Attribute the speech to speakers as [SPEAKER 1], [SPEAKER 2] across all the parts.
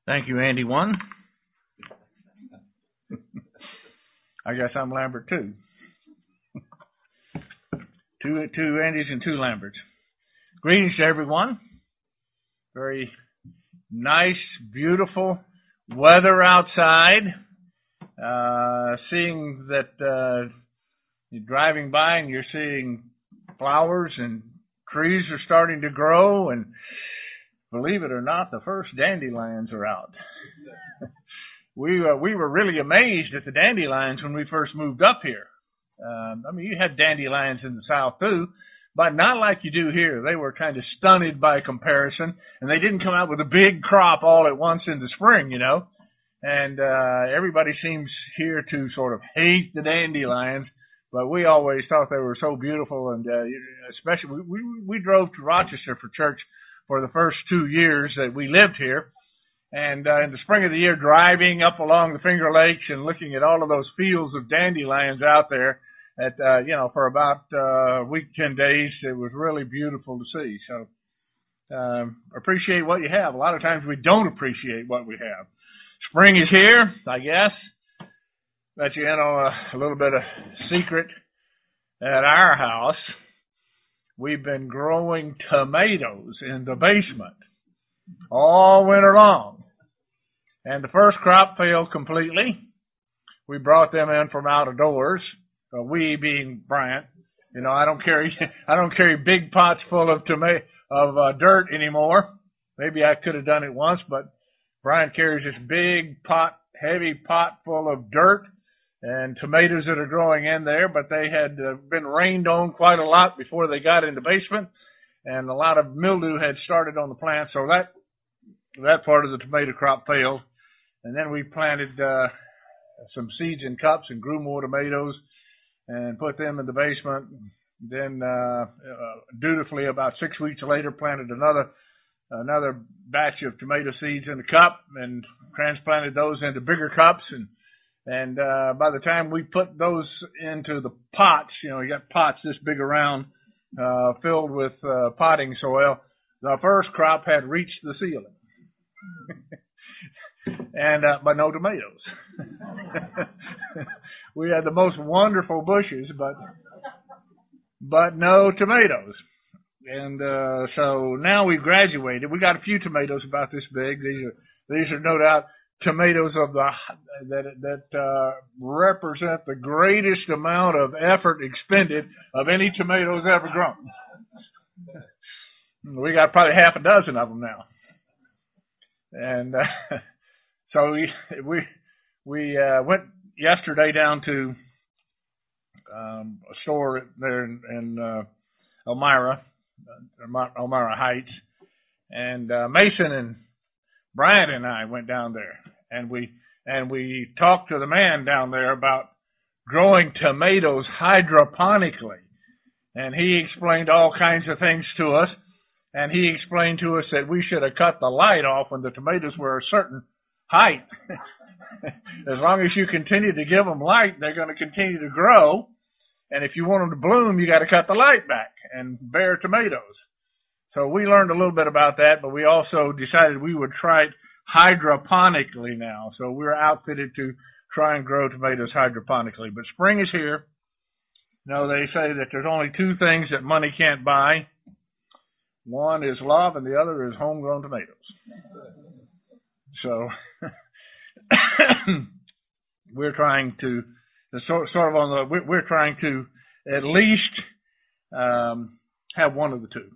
[SPEAKER 1] Thank you, Andy. One. I guess I'm Lambert too. Two Andys and two Lamberts. Greetings to everyone. Very nice, beautiful weather outside. Seeing that you're driving by and you're seeing flowers and trees are starting to grow, and believe it or not, the first dandelions are out. We were really amazed at the dandelions when we first moved up here. You had dandelions in the South too, but not like you do here. They were kind of stunted by comparison, and they didn't come out with a big crop all at once in the spring, And everybody seems here to sort of hate the dandelions, but we always thought they were so beautiful, and especially we drove to Rochester for church for the first 2 years that we lived here. And in the spring of the year, driving up along the Finger Lakes and looking at all of those fields of dandelions out there at, for about a week, 10 days, it was really beautiful to see. So appreciate what you have. A lot of times we don't appreciate what we have. Spring is here, I guess. But, a little bit of secret at our house. We've been growing tomatoes in the basement all winter long. And the first crop failed completely. We brought them in from out of doors. We being Bryant. I don't carry big pots full of dirt anymore. Maybe I could have done it once, but Brian carries this big heavy pot full of dirt and tomatoes that are growing in there, but they had been rained on quite a lot before they got in the basement, and a lot of mildew had started on the plant, so that part of the tomato crop failed. And then we planted some seeds in cups and grew more tomatoes and put them in the basement. Then dutifully, about 6 weeks later, planted another batch of tomato seeds in the cup and transplanted those into bigger cups. And by the time we put those into the pots, you got pots this big around filled with potting soil, the first crop had reached the ceiling. But no tomatoes. We had the most wonderful bushes, but no tomatoes. And so now we've graduated. We got a few tomatoes about this big. These are no doubt tomatoes that represent the greatest amount of effort expended of any tomatoes ever grown. We got probably half a dozen of them now. And so we went yesterday down to a store there in Elmira Heights, and Mason and Brian and I went down there, and we talked to the man down there about growing tomatoes hydroponically, and he explained all kinds of things to us. And he explained to us that we should have cut the light off when the tomatoes were a certain height. As long as you continue to give them light, they're going to continue to grow. And if you want them to bloom, you got to cut the light back and bear tomatoes. So we learned a little bit about that, but we also decided we would try it hydroponically now. So we're outfitted to try and grow tomatoes hydroponically. But spring is here. They say that there's only two things that money can't buy. One is love, and the other is homegrown tomatoes. So we're trying to we're trying to at least have one of the two.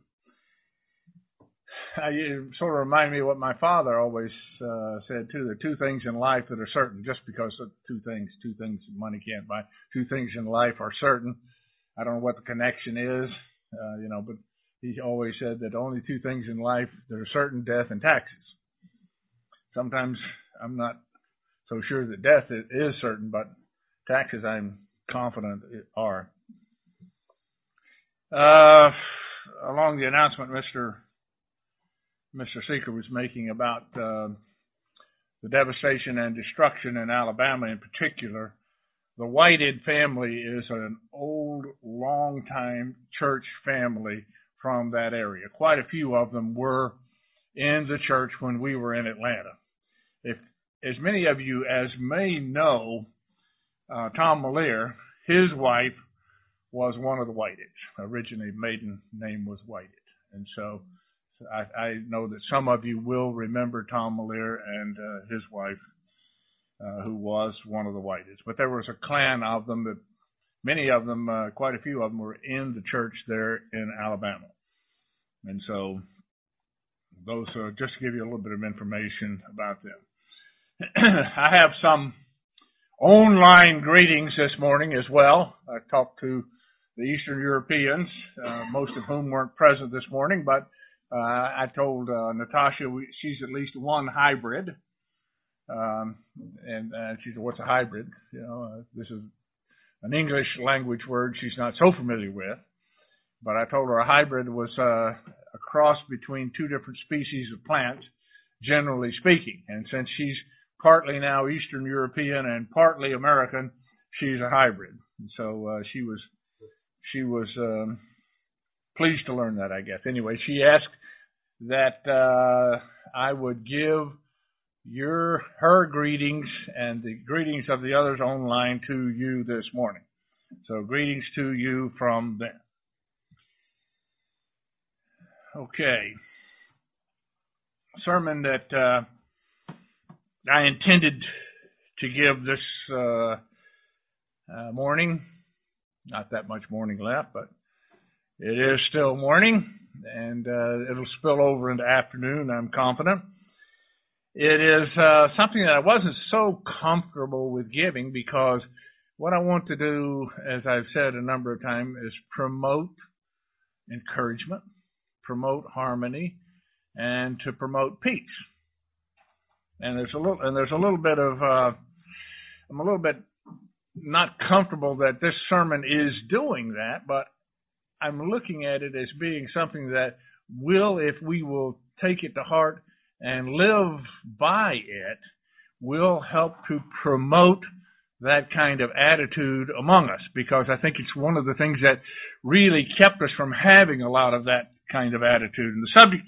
[SPEAKER 1] You sort of remind me of what my father always said too. There are two things in life that are certain, just because of two things money can't buy. Two things in life are certain. I don't know what the connection is, but he always said that only two things in life that are certain: death and taxes. Sometimes I'm not so sure that death is certain, but taxes I'm confident are. Along the announcement Mr. Seeker was making about the devastation and destruction in Alabama in particular, the Whitehead family is an old, long-time church family from that area. Quite a few of them were in the church when we were in Atlanta. if as many of you as may know Tom Malier, his wife was one of the Whiteds. Originally, maiden name was Whited. And so I know that some of you will remember Tom Malier and his wife, who was one of the Whiteds. But there was a clan of them that many of them, quite a few of them, were in the church there in Alabama. And so those, just to give you a little bit of information about them. I have some online greetings this morning as well. I talked to the Eastern Europeans, most of whom weren't present this morning, but I told Natasha she's at least one hybrid. And she said, what's a hybrid? This is an English language word she's not so familiar with. But I told her a hybrid was a cross between two different species of plants, generally speaking. And since she's partly now Eastern European and partly American, she's a hybrid. And so she was pleased to learn that, I guess. Anyway, she asked that I would give her greetings and the greetings of the others online to you this morning. So greetings to you from them. Okay. Sermon that I intended to give this morning. Not that much morning left, but it is still morning, and it'll spill over into afternoon, I'm confident. It is something that I wasn't so comfortable with giving because what I want to do, as I've said a number of times, is promote encouragement, promote harmony, and to promote peace. And there's a little bit of I'm a little bit not comfortable that this sermon is doing that, but I'm looking at it as being something that will, if we will take it to heart and live by it, will help to promote that kind of attitude among us, because I think it's one of the things that really kept us from having a lot of that kind of attitude. And the subject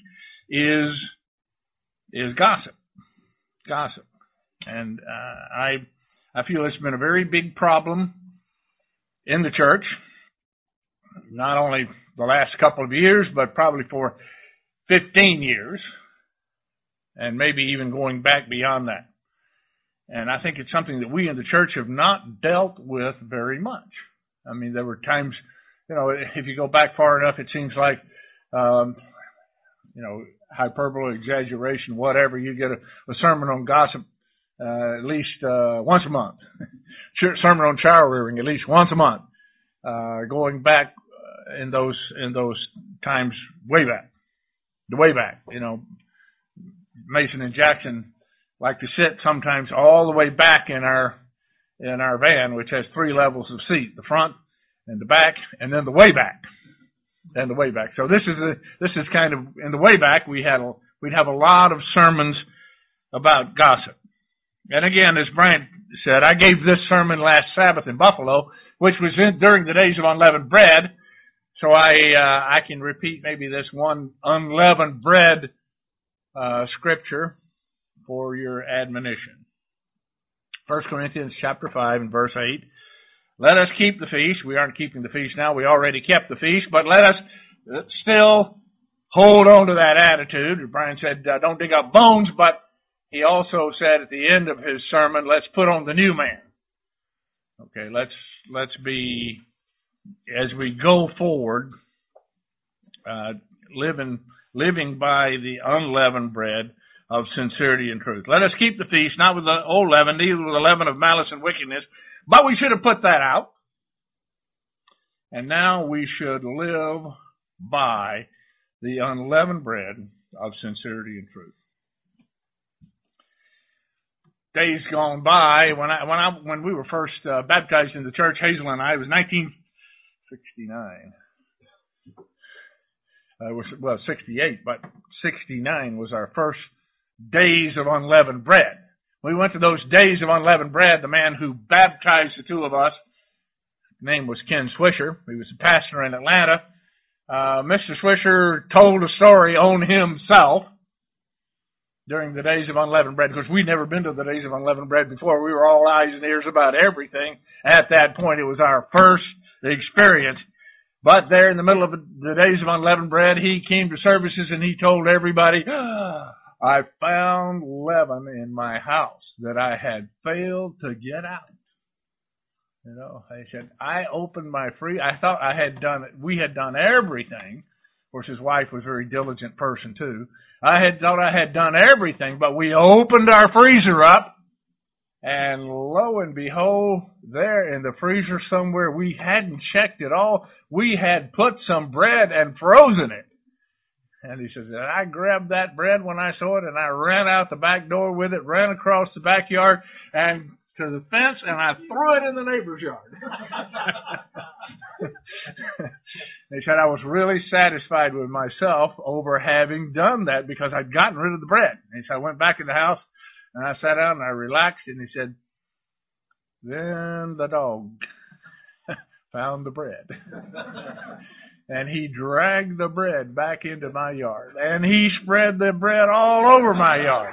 [SPEAKER 1] is gossip. Gossip. And I feel it's been a very big problem in the church, not only the last couple of years, but probably for 15 years, and maybe even going back beyond that. And I think it's something that we in the church have not dealt with very much. I mean, there were times, if you go back far enough, it seems like, hyperbole, exaggeration, whatever, you get a sermon on gossip at least once a month. Sermon on child rearing at least once a month. Going back in those times way back. Mason and Jackson like to sit sometimes all the way back in our van, which has 3 levels of seat: the front and the back, and then the way back. And the way back. So this is kind of in the way back. We'd have a lot of sermons about gossip. And again, as Brian said, I gave this sermon last Sabbath in Buffalo, which was during the days of unleavened bread. So I can repeat maybe this one unleavened bread scripture for your admonition. 1 Corinthians chapter 5 and verse 8. Let us keep the feast. We aren't keeping the feast now. We already kept the feast, but let us still hold on to that attitude. Brian said, don't dig up bones, but he also said at the end of his sermon, let's put on the new man. Okay, let's be, as we go forward, living by the unleavened bread of sincerity and truth. Let us keep the feast, not with the old leaven, neither with the leaven of malice and wickedness, but we should have put that out. And now we should live by the unleavened bread of sincerity and truth. Days gone by, when we were first baptized in the church, Hazel and I, it was 1969. 68, but 69 was our first days of unleavened bread. We went to those days of unleavened bread. The man who baptized the two of us, his name was Ken Swisher. He was a pastor in Atlanta. Mr. Swisher told a story on himself during the days of unleavened bread. Of course, we'd never been to the days of unleavened bread before. We were all eyes and ears about everything. At that point, it was our first experience. But there in the middle of the days of unleavened bread, he came to services and he told everybody, I found leaven in my house that I had failed to get out. You know, he said, I opened my I thought we had done everything. Of course, his wife was a very diligent person too. Thought I had done everything, but we opened our freezer up, and lo and behold, there in the freezer somewhere, we hadn't checked it all. We had put some bread and frozen it. And he says, I grabbed that bread when I saw it, and I ran out the back door with it, ran across the backyard and to the fence, and I threw it in the neighbor's yard. He said, I was really satisfied with myself over having done that because I'd gotten rid of the bread. And so I went back in the house, and I sat down, and I relaxed, and he said, then the dog found the bread. And he dragged the bread back into my yard. And he spread the bread all over my yard.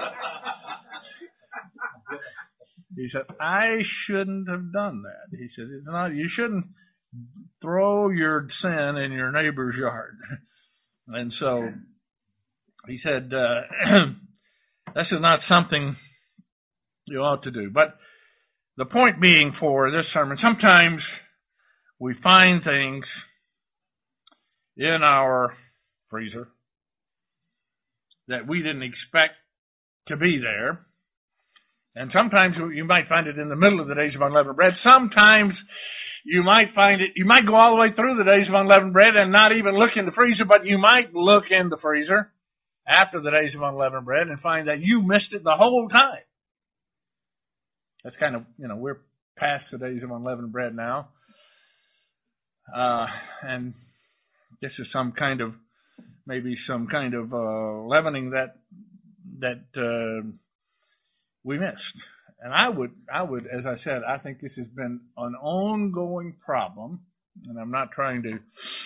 [SPEAKER 1] He said, I shouldn't have done that. He said, you shouldn't throw your sin in your neighbor's yard. And so he said, this is not something you ought to do. But the point being for this sermon, sometimes we find things in our freezer that we didn't expect to be there. And sometimes you might find it in the middle of the days of unleavened bread. Sometimes you might find it, you might go all the way through the days of unleavened bread and not even look in the freezer, but you might look in the freezer after the days of unleavened bread and find that you missed it the whole time. That's kind of, we're past the days of unleavened bread now. And this is maybe some kind of leavening that we missed. And I would, as I said, I think this has been an ongoing problem, and I'm not trying to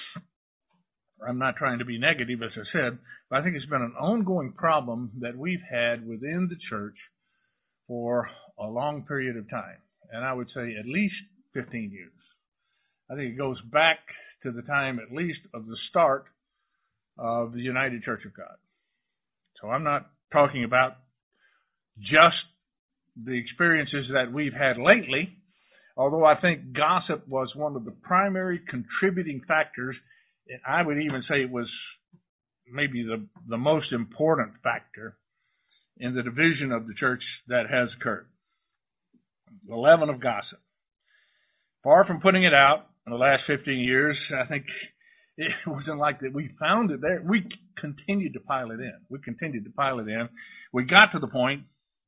[SPEAKER 1] be negative, as I said, but I think it's been an ongoing problem that we've had within the church for a long period of time. And I would say at least 15 years. I think it goes back to the time, at least, of the start of the United Church of God. So I'm not talking about just the experiences that we've had lately, although I think gossip was one of the primary contributing factors, and I would even say it was maybe the most important factor in the division of the church that has occurred. The leaven of gossip. Far from putting it out in the last 15 years, I think it wasn't like that we found it there. We continued to pile it in. We got to the point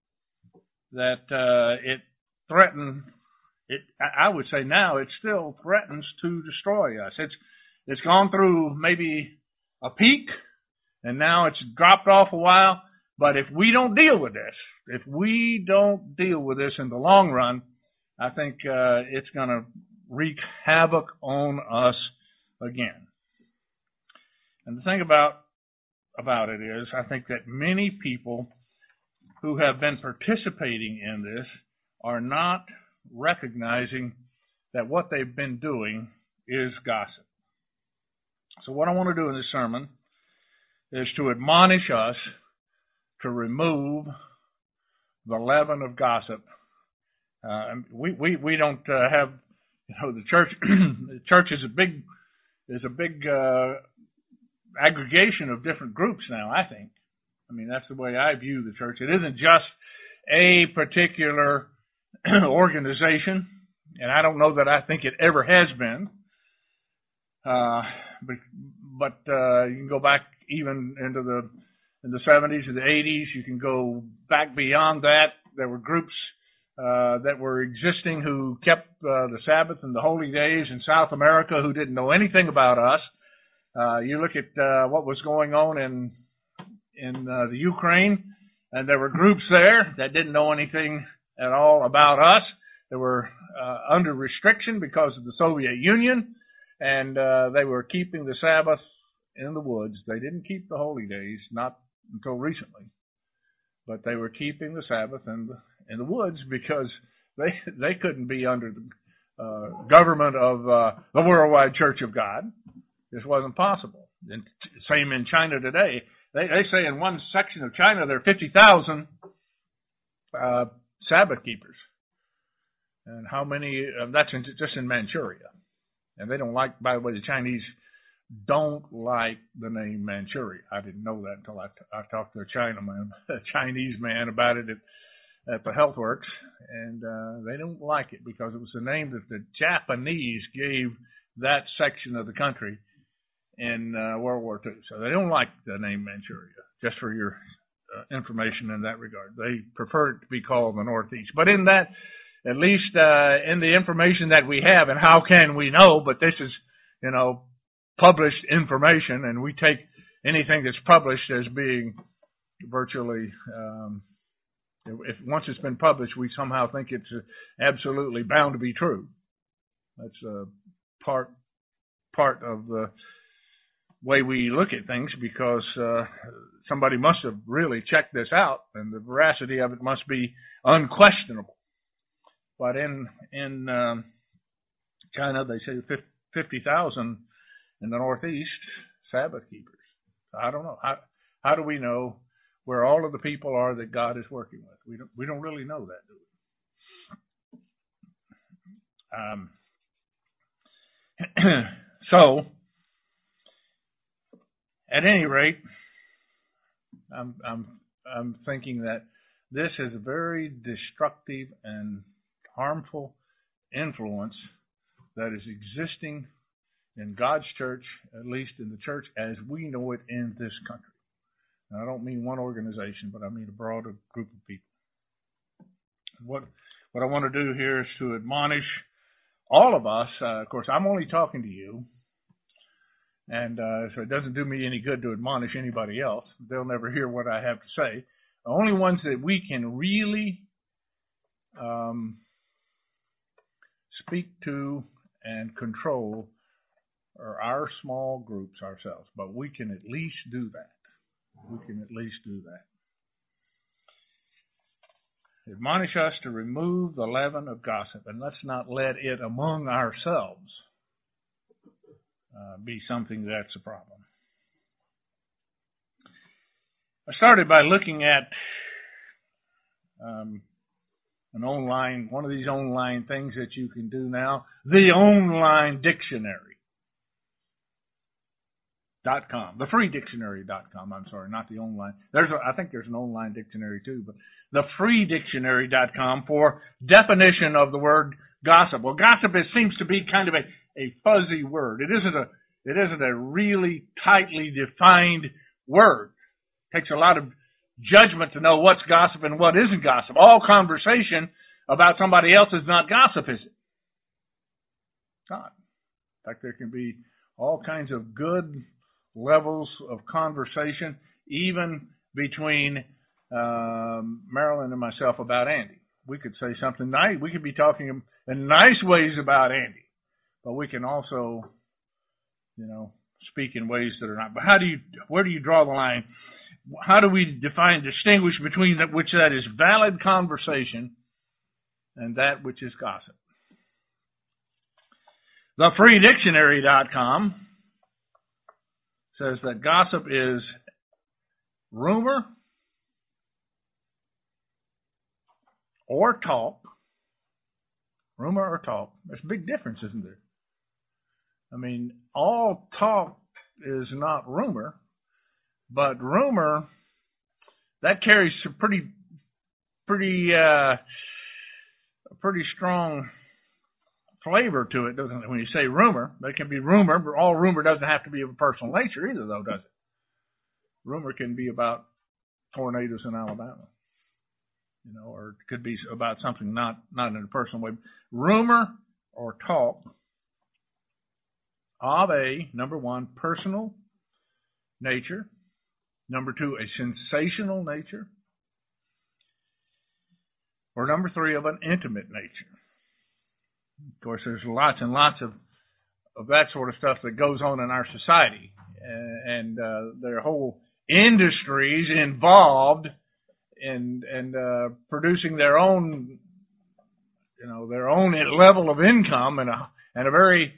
[SPEAKER 1] that it threatened, I would say now it still threatens to destroy us. It's gone through maybe a peak, and now it's dropped off a while. But if we don't deal with this in the long run, I think it's going to wreak havoc on us again. And the thing about it is, I think that many people who have been participating in this are not recognizing that what they've been doing is gossip. So what I want to do in this sermon is to admonish us to remove the leaven of gossip. We don't have, the church. The church is a big aggregation of different groups now, I think. I mean, that's the way I view the church. It isn't just a particular organization, and I don't know that I think it ever has been. But you can go back even in the 70s or the 80s. You can go back beyond that. There were groups that were existing who kept the Sabbath and the holy days in South America who didn't know anything about us. You look at what was going on in the Ukraine, and there were groups there that didn't know anything at all about us. They were under restriction because of the Soviet Union, and they were keeping the Sabbath in the woods. They didn't keep the holy days, not until recently. but they were keeping the Sabbath in the woods because they couldn't be under the government of the worldwide Church of God. This wasn't possible. And same in China today. They say in one section of China there are 50,000 Sabbath keepers. And how many? That's just in Manchuria. And they don't like, by the way, the Chinese don't like the name Manchuria. I didn't know that until I talked to a Chinese man about it at the HealthWorks, and they don't like it because it was the name that the Japanese gave that section of the country in World War II. So they don't like the name Manchuria, just for your information in that regard. They prefer it to be called the Northeast. But in that, at least in the information that we have, and how can we know, but this is, published information, and we take anything that's published as being virtually, if once it's been published, we somehow think it's absolutely bound to be true. That's part of the way we look at things, because somebody must have really checked this out, and the veracity of it must be unquestionable. But in China, they say 50,000 in the Northeast Sabbath keepers. I don't know. How do we know where all of the people are that God is working with? We don't really know that, do we? So, at any rate, I'm thinking that this is a very destructive and harmful influence that is existing in God's church, at least in the church as we know it in this country. And I don't mean one organization, but I mean a broader group of people. What I want to do here is to admonish all of us. Of course, I'm only talking to you, and so it doesn't do me any good to admonish anybody else. They'll never hear what I have to say. The only ones that we can really speak to and control are our small groups ourselves, but we can at least do that. Admonish us to remove the leaven of gossip, and let's not let it among ourselves be something that's a problem. I started by looking at one of these online things that you can do now, the online dictionary.com, the free dictionary.com. I'm sorry, not the online. I think there's an online dictionary too, but the free dictionary.com for definition of the word gossip. Well, gossip seems to be kind of a fuzzy word. It isn't a really tightly defined word. It takes a lot of judgment to know what's gossip and what isn't gossip. All conversation about somebody else is not gossip, is it? It's not. In fact, there can be all kinds of good levels of conversation, even between Marilyn and myself about Andy. We could say something nice. We could be talking in nice ways about Andy, but we can also, speak in ways that are not. But where do you draw the line? How do we distinguish between that which that is valid conversation and that which is gossip? TheFreeDictionary.com says that gossip is rumor or talk. Rumor or talk. There's a big difference, isn't there? I mean, all talk is not rumor, but rumor, that carries a pretty strong flavor to it, doesn't it? When you say rumor, there can be rumor, but all rumor doesn't have to be of a personal nature either, though, does it? Rumor can be about tornadoes in Alabama, or it could be about something not in a personal way. Rumor or talk of a, number one, personal nature, number two, a sensational nature, or number three, of an intimate nature. Of course, there's lots and lots of that sort of stuff that goes on in our society, and there are whole industries involved and producing their own, their own level of income and a very,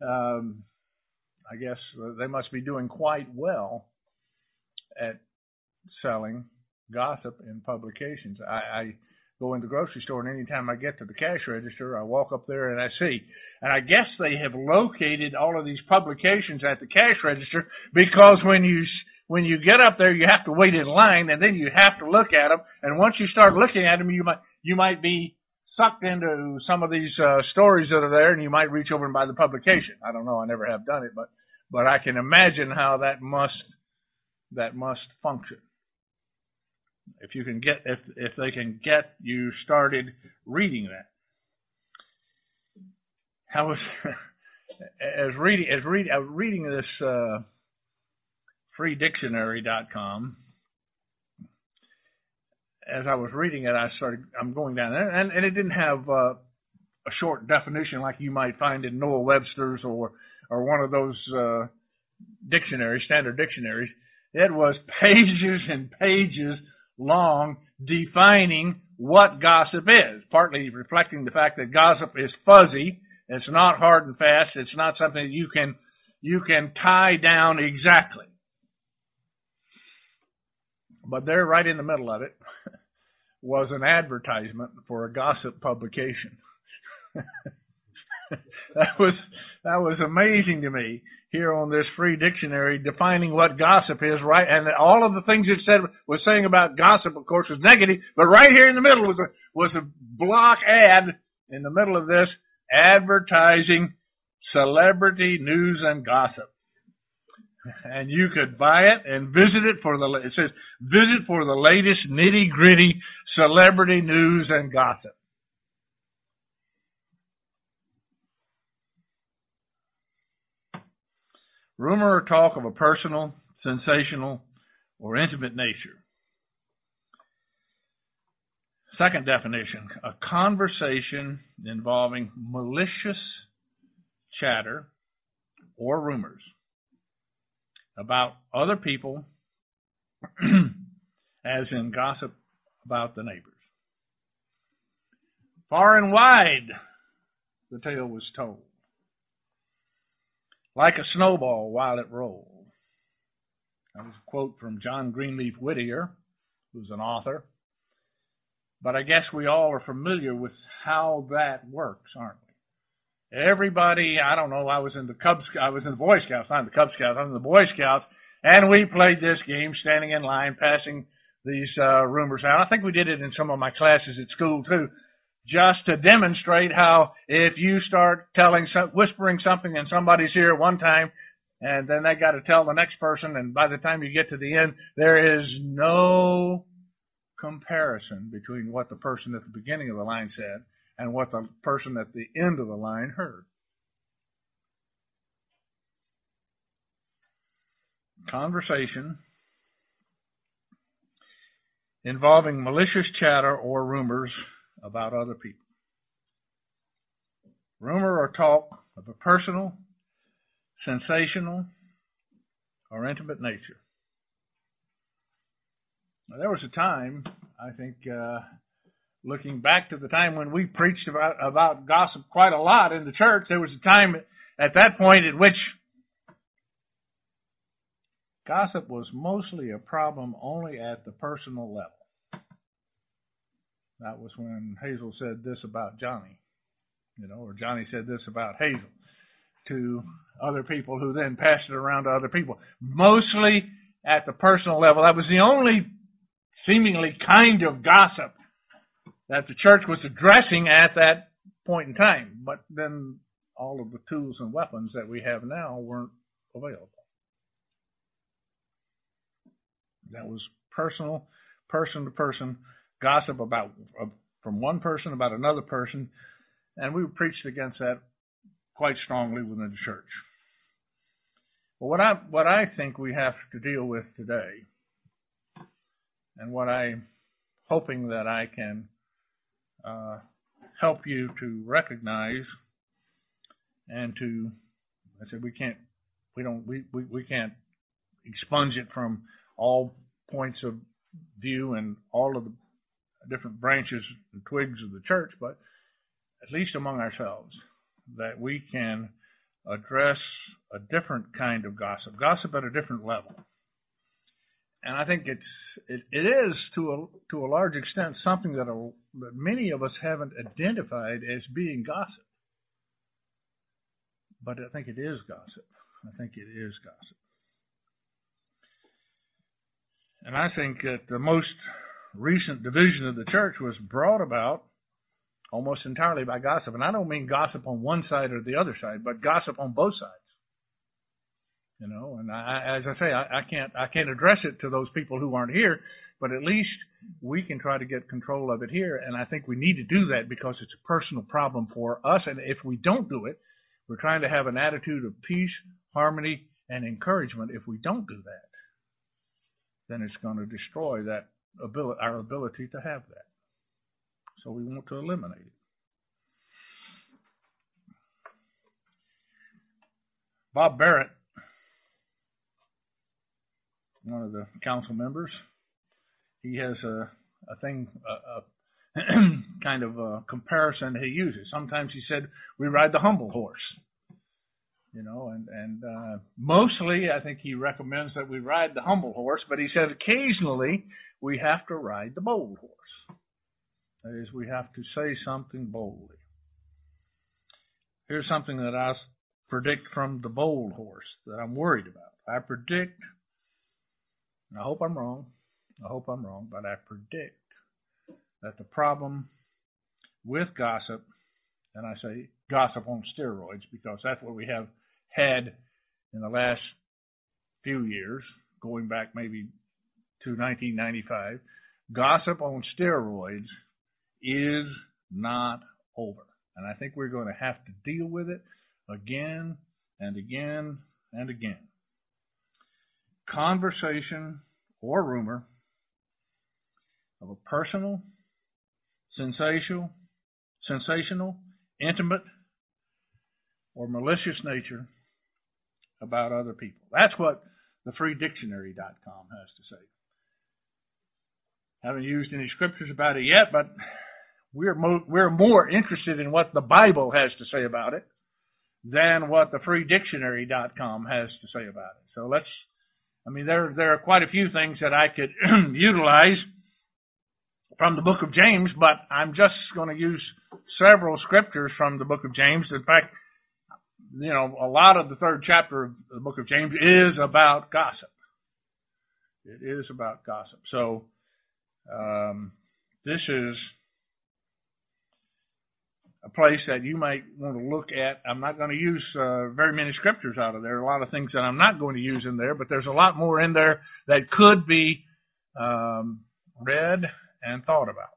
[SPEAKER 1] I guess they must be doing quite well at selling gossip in publications. I go in the grocery store, and anytime I get to the cash register, I walk up there and I see. And I guess they have located all of these publications at the cash register, because when you get up there, you have to wait in line, and then you have to look at them. And once you start looking at them, you might be sucked into some of these stories that are there, and you might reach over and buy the publication. I don't know. I never have done it, but I can imagine how that must function. If they can get you started reading that. I was reading this freedictionary.com. As I was reading it, I'm going down there, and it didn't have a short definition like you might find in Noah Webster's or one of those dictionaries, standard dictionaries. It was pages and pages long defining what gossip is, partly reflecting the fact that gossip is fuzzy. It's not hard and fast. It's not something that you can tie down exactly. But there, right in the middle of it, was an advertisement for a gossip publication. That was amazing to me. Here on this free dictionary, defining what gossip is, right? And all of the things it said was saying about gossip, of course, was negative. But right here in the middle was a block ad in the middle of this, advertising celebrity news and gossip. And you could buy it and visit it it says, visit for the latest nitty-gritty celebrity news and gossip. Rumor or talk of a personal, sensational, or intimate nature. Second definition, a conversation involving malicious chatter or rumors about other people, as in gossip about the neighbors. Far and wide, the tale was told, like a snowball while it rolled. That was a quote from John Greenleaf Whittier, who's an author. But I guess we all are familiar with how that works, aren't we? Everybody, I don't know, I was in the Boy Scouts, not the Cub Scouts, I was in the Boy Scouts, and we played this game, standing in line, passing these rumors out. I think we did it in some of my classes at school too, just to demonstrate how if you start whispering something in somebody's ear one time, and then they got to tell the next person, and by the time you get to the end, there is no comparison between what the person at the beginning of the line said and what the person at the end of the line heard. Conversation involving malicious chatter or rumors about other people. Rumor or talk of a personal, sensational, or intimate nature. Now, there was a time, I think, looking back to the time when we preached about gossip quite a lot in the church, there was a time at that point at which gossip was mostly a problem only at the personal level. That was when Hazel said this about Johnny, or Johnny said this about Hazel to other people who then passed it around to other people. Mostly at the personal level. That was the only seemingly kind of gossip that the church was addressing at that point in time. But then all of the tools and weapons that we have now weren't available. That was personal, person-to-person gossip from one person about another person, and we preached against that quite strongly within the church. Well, what I think we have to deal with today, and what I'm hoping that I can help you to recognize, and to, I said we can't expunge it from all points of view in all of the different branches and twigs of the church, but at least among ourselves, that we can address a different kind of gossip at a different level. And I think it is to a large extent something that many of us haven't identified as being gossip. But I think it is gossip. I think it is gossip. And I think that the most recent division of the church was brought about almost entirely by gossip. And I don't mean gossip on one side or the other side, but gossip on both sides. You know, and as I say, I can't address it to those people who aren't here, but at least we can try to get control of it here. And I think we need to do that because it's a personal problem for us. And if we don't do it, we're trying to have an attitude of peace, harmony, and encouragement. If we don't do that, then it's going to destroy that our ability to have that. So we want to eliminate it. Bob Barrett, one of the council members, he has a thing, kind of a comparison he uses. Sometimes he said, we ride the humble horse. You know, and mostly I think he recommends that we ride the humble horse, but he says occasionally we have to ride the bold horse. That is, we have to say something boldly. Here's something that I predict from the bold horse that I'm worried about. I predict, and I hope I'm wrong, but I predict that the problem with gossip, and I say gossip on steroids because that's what we have had in the last few years, going back maybe to 1995, gossip on steroids is not over. And I think we're going to have to deal with it again and again and again. Conversation or rumor of a personal, sensational, intimate, or malicious nature about other people. That's what the freedictionary.com has to say. Haven't used any scriptures about it yet, but we're more interested in what the Bible has to say about it than what the freedictionary.com has to say about it. So there are quite a few things that I could utilize from the book of James, but I'm just going to use several scriptures from the book of James. In fact, you know, a lot of the third chapter of the book of James is about gossip. It is about gossip. So this is a place that you might want to look at. I'm not going to use very many scriptures out of there. A lot of things that I'm not going to use in there, but there's a lot more in there that could be read and thought about.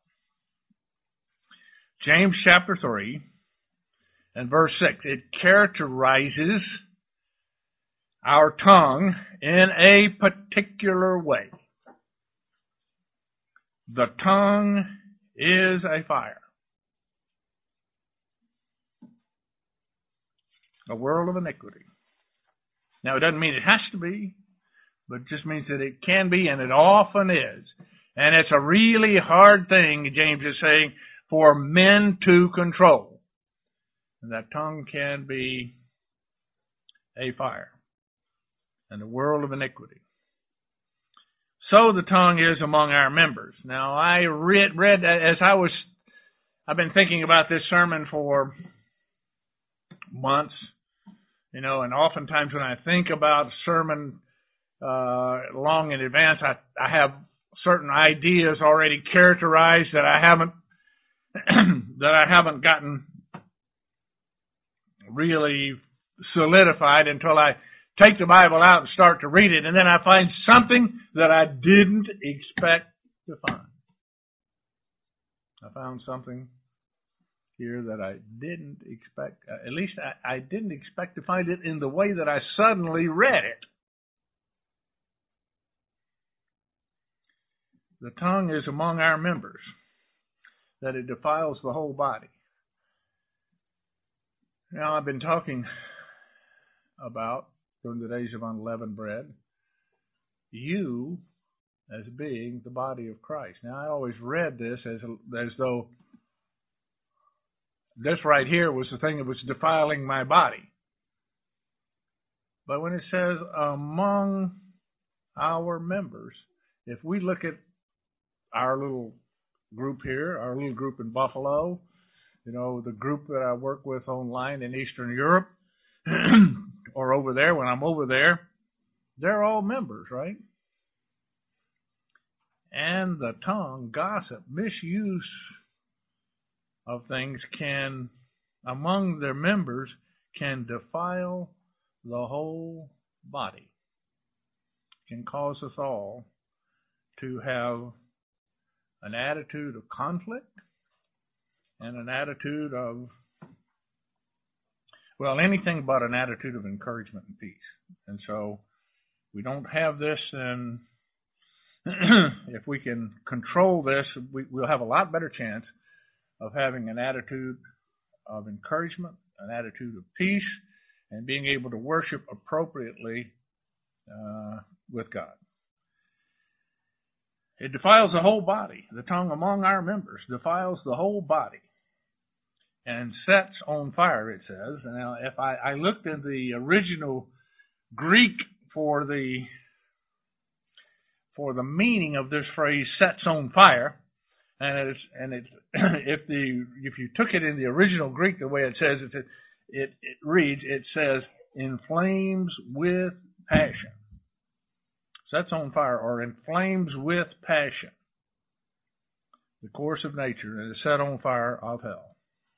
[SPEAKER 1] James chapter 3 and verse 6. It characterizes our tongue in a particular way. The tongue is a fire, a world of iniquity. Now, it doesn't mean it has to be, but it just means that it can be, and it often is. And it's a really hard thing, James is saying, for men to control. And that tongue can be a fire and a world of iniquity. So the tongue is among our members. Now, I read as I've been thinking about this sermon for months, you know, and oftentimes when I think about a sermon long in advance, I have certain ideas already characterized that I haven't gotten really solidified until I take the Bible out and start to read it, and then I find something that I didn't expect to find. I found something here that I didn't expect, at least I didn't expect to find it in the way that I suddenly read it. The tongue is among our members, that it defiles the whole body. Now, I've been talking about, during the days of unleavened bread, you as being the body of Christ. Now, I always read this as though this right here was the thing that was defiling my body. But when it says among our members, if we look at our little group here, our little group in Buffalo, the group that I work with online in Eastern Europe, or over there, when I'm over there, they're all members, right? And the tongue, gossip, misuse of things among their members, can defile the whole body, can cause us all to have an attitude of conflict and an attitude of, anything but an attitude of encouragement and peace. And so we don't have this, and if we can control this, we'll have a lot better chance of having an attitude of encouragement, an attitude of peace, and being able to worship appropriately with God. It defiles the whole body. The tongue among our members defiles the whole body and sets on fire, it says. Now, if I looked in the original Greek for the meaning of this phrase, sets on fire, and if you took it in the original Greek the way it says, it reads, it says, inflames with passion. Sets on fire or inflames with passion the course of nature and is set on fire of hell.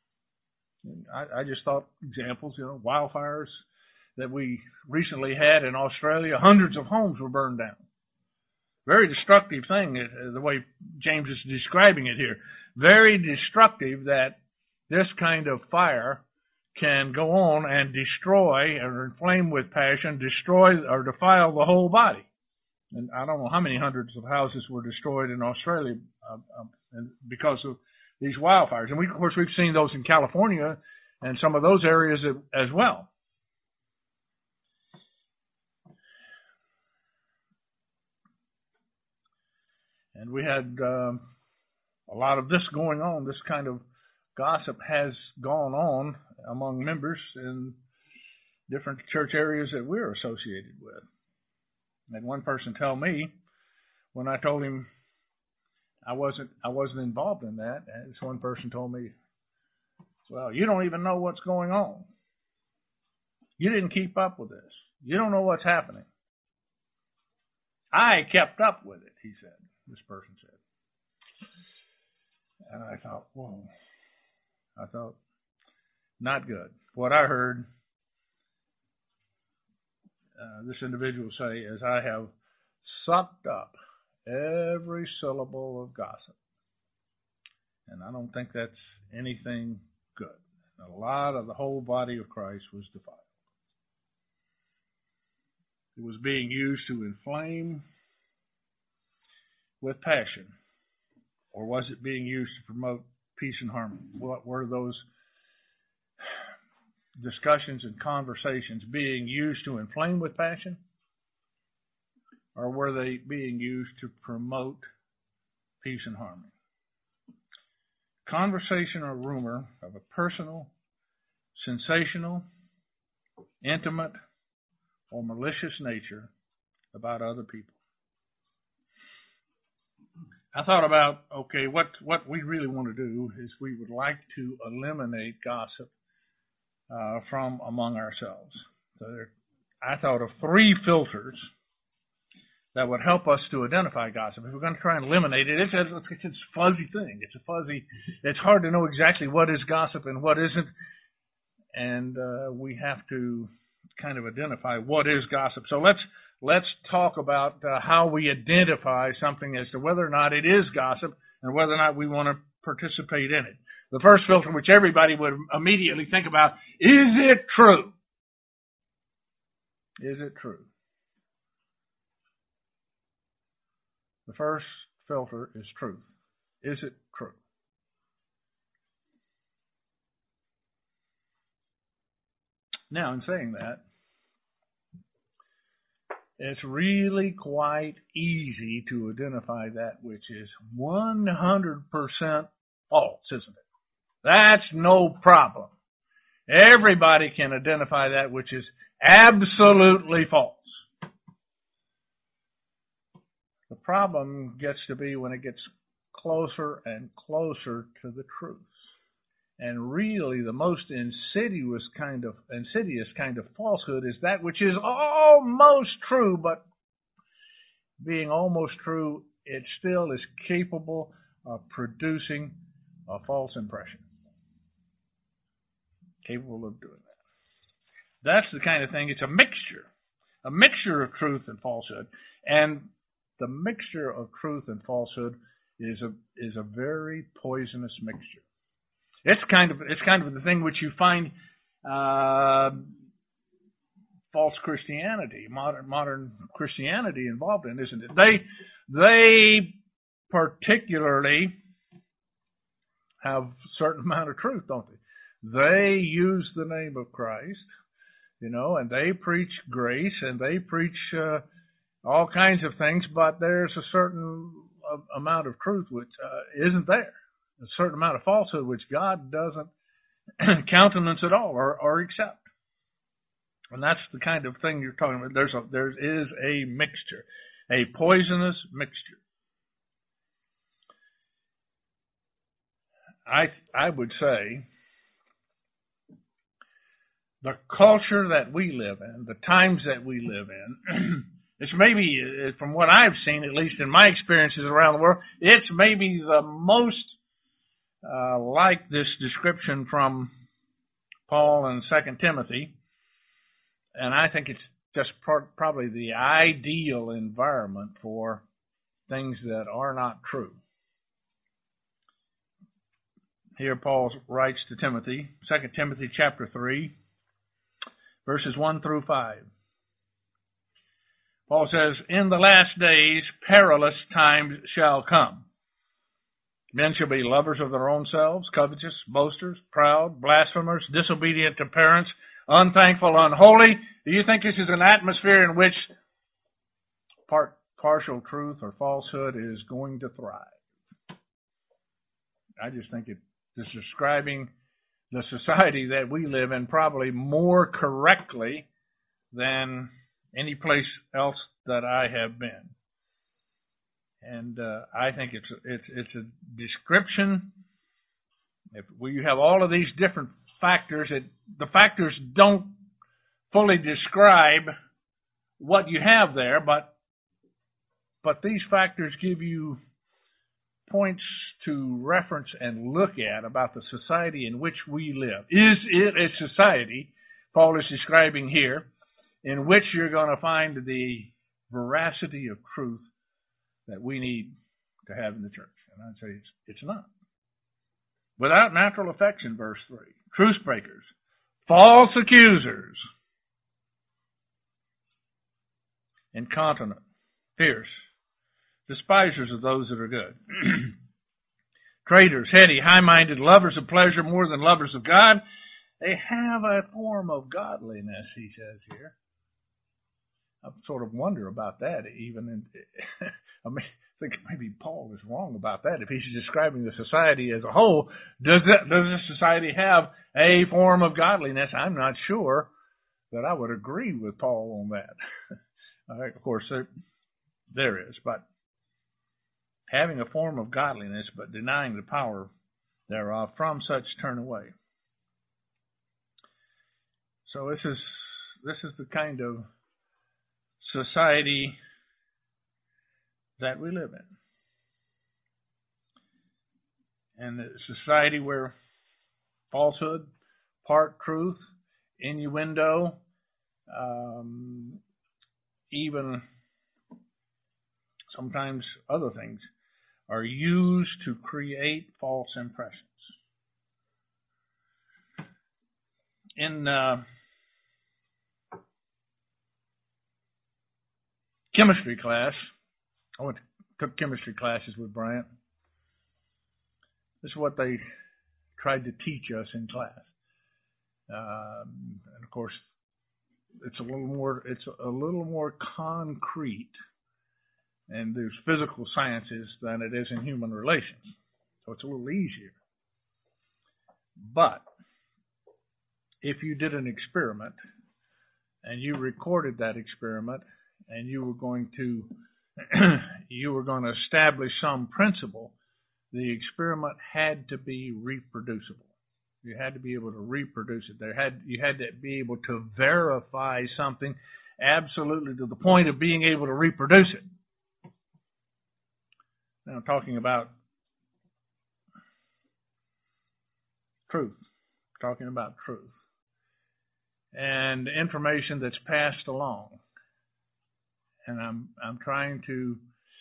[SPEAKER 1] I just thought examples, wildfires that we recently had in Australia, hundreds of homes were burned down. Very destructive thing, the way James is describing it here. Very destructive that this kind of fire can go on and destroy or inflame with passion, destroy or defile the whole body. And I don't know how many hundreds of houses were destroyed in Australia because of these wildfires. And of course, we've seen those in California and some of those areas as well. And we had a lot of this going on. This kind of gossip has gone on among members in different church areas that we're associated with. I had one person tell me when I told him I wasn't involved in that. This one person told me, "Well, you don't even know what's going on. You didn't keep up with this. You don't know what's happening." I kept up with it, he said. This person said. And I thought, whoa. I thought, not good. What I heard this individual say is, I have sucked up every syllable of gossip. And I don't think that's anything good. A lot of the whole body of Christ was defiled. It was being used to inflame with passion, or was it being used to promote peace and harmony? What were those discussions and conversations being used to inflame with passion, or were they being used to promote peace and harmony? Conversation or rumor of a personal, sensational, intimate, or malicious nature about other people. I thought about, okay, what we really want to do is we would like to eliminate gossip from among ourselves. So I thought of 3 filters that would help us to identify gossip. If we're going to try and eliminate it, it's a fuzzy thing. It's hard to know exactly what is gossip and what isn't. And we have to kind of identify what is gossip. So let's talk about how we identify something as to whether or not it is gossip and whether or not we want to participate in it. The first filter, which everybody would immediately think about, is it true? Is it true? The first filter is truth. Is it true? Now, in saying that, it's really quite easy to identify that which is 100% false, isn't it? That's no problem. Everybody can identify that which is absolutely false. The problem gets to be when it gets closer and closer to the truth. And really, the most insidious kind of falsehood is that which is almost true, but being almost true, it still is capable of producing a false impression. Capable of doing that. That's the kind of thing. It's a mixture of truth and falsehood, and the mixture of truth and falsehood is a very poisonous mixture. It's kind of the thing which you find false Christianity, modern Christianity involved in, isn't it? They particularly have a certain amount of truth, don't they? They use the name of Christ, and they preach grace and they preach all kinds of things, but there's a certain amount of truth which isn't there. A certain amount of falsehood which God doesn't countenance at all or accept. And that's the kind of thing you're talking about. There is a mixture, a poisonous mixture. I would say the culture that we live in, the times that we live in, it's maybe, from what I've seen, at least in my experiences around the world, it's maybe the most like this description from Paul in 2 Timothy, and I think it's just probably the ideal environment for things that are not true. Here Paul writes to Timothy, 2 Timothy chapter 3, verses 1 through 5. Paul says, "In the last days perilous times shall come. Men shall be lovers of their own selves, covetous, boasters, proud, blasphemers, disobedient to parents, unthankful, unholy." Do you think this is an atmosphere in which partial truth or falsehood is going to thrive? I just think it's describing the society that we live in probably more correctly than any place else that I have been. And I think it's a description. If you have all of these different factors, the factors don't fully describe what you have there, but these factors give you points to reference and look at about the society in which we live. Is it a society, Paul is describing here, in which you're going to find the veracity of truth that we need to have in the church? And I'd say it's not. Without natural affection, verse 3. Truce breakers, false accusers, incontinent, fierce, despisers of those that are good, traitors, heady, high-minded, lovers of pleasure more than lovers of God. They have a form of godliness, he says here. I sort of wonder about that, even. I think maybe Paul is wrong about that. If he's describing the society as a whole, does this society have a form of godliness? I'm not sure that I would agree with Paul on that. Of course, there is, but having a form of godliness, but denying the power thereof, from such turn away. So this is the kind of society that we live in. And a society where falsehood, part truth, innuendo, even sometimes other things are used to create false impressions. In chemistry class, I took chemistry classes with Bryant. This is what they tried to teach us in class. And of course, it's a little more concrete, and there's physical sciences than it is in human relations. So it's a little easier. But if you did an experiment and you recorded that experiment and you were going to establish some principle, the experiment had to be reproducible. You had to be able to reproduce it. You had to be able to verify something absolutely to the point of being able to reproduce it. Now, I'm talking about truth. And information that's passed along. And I'm trying to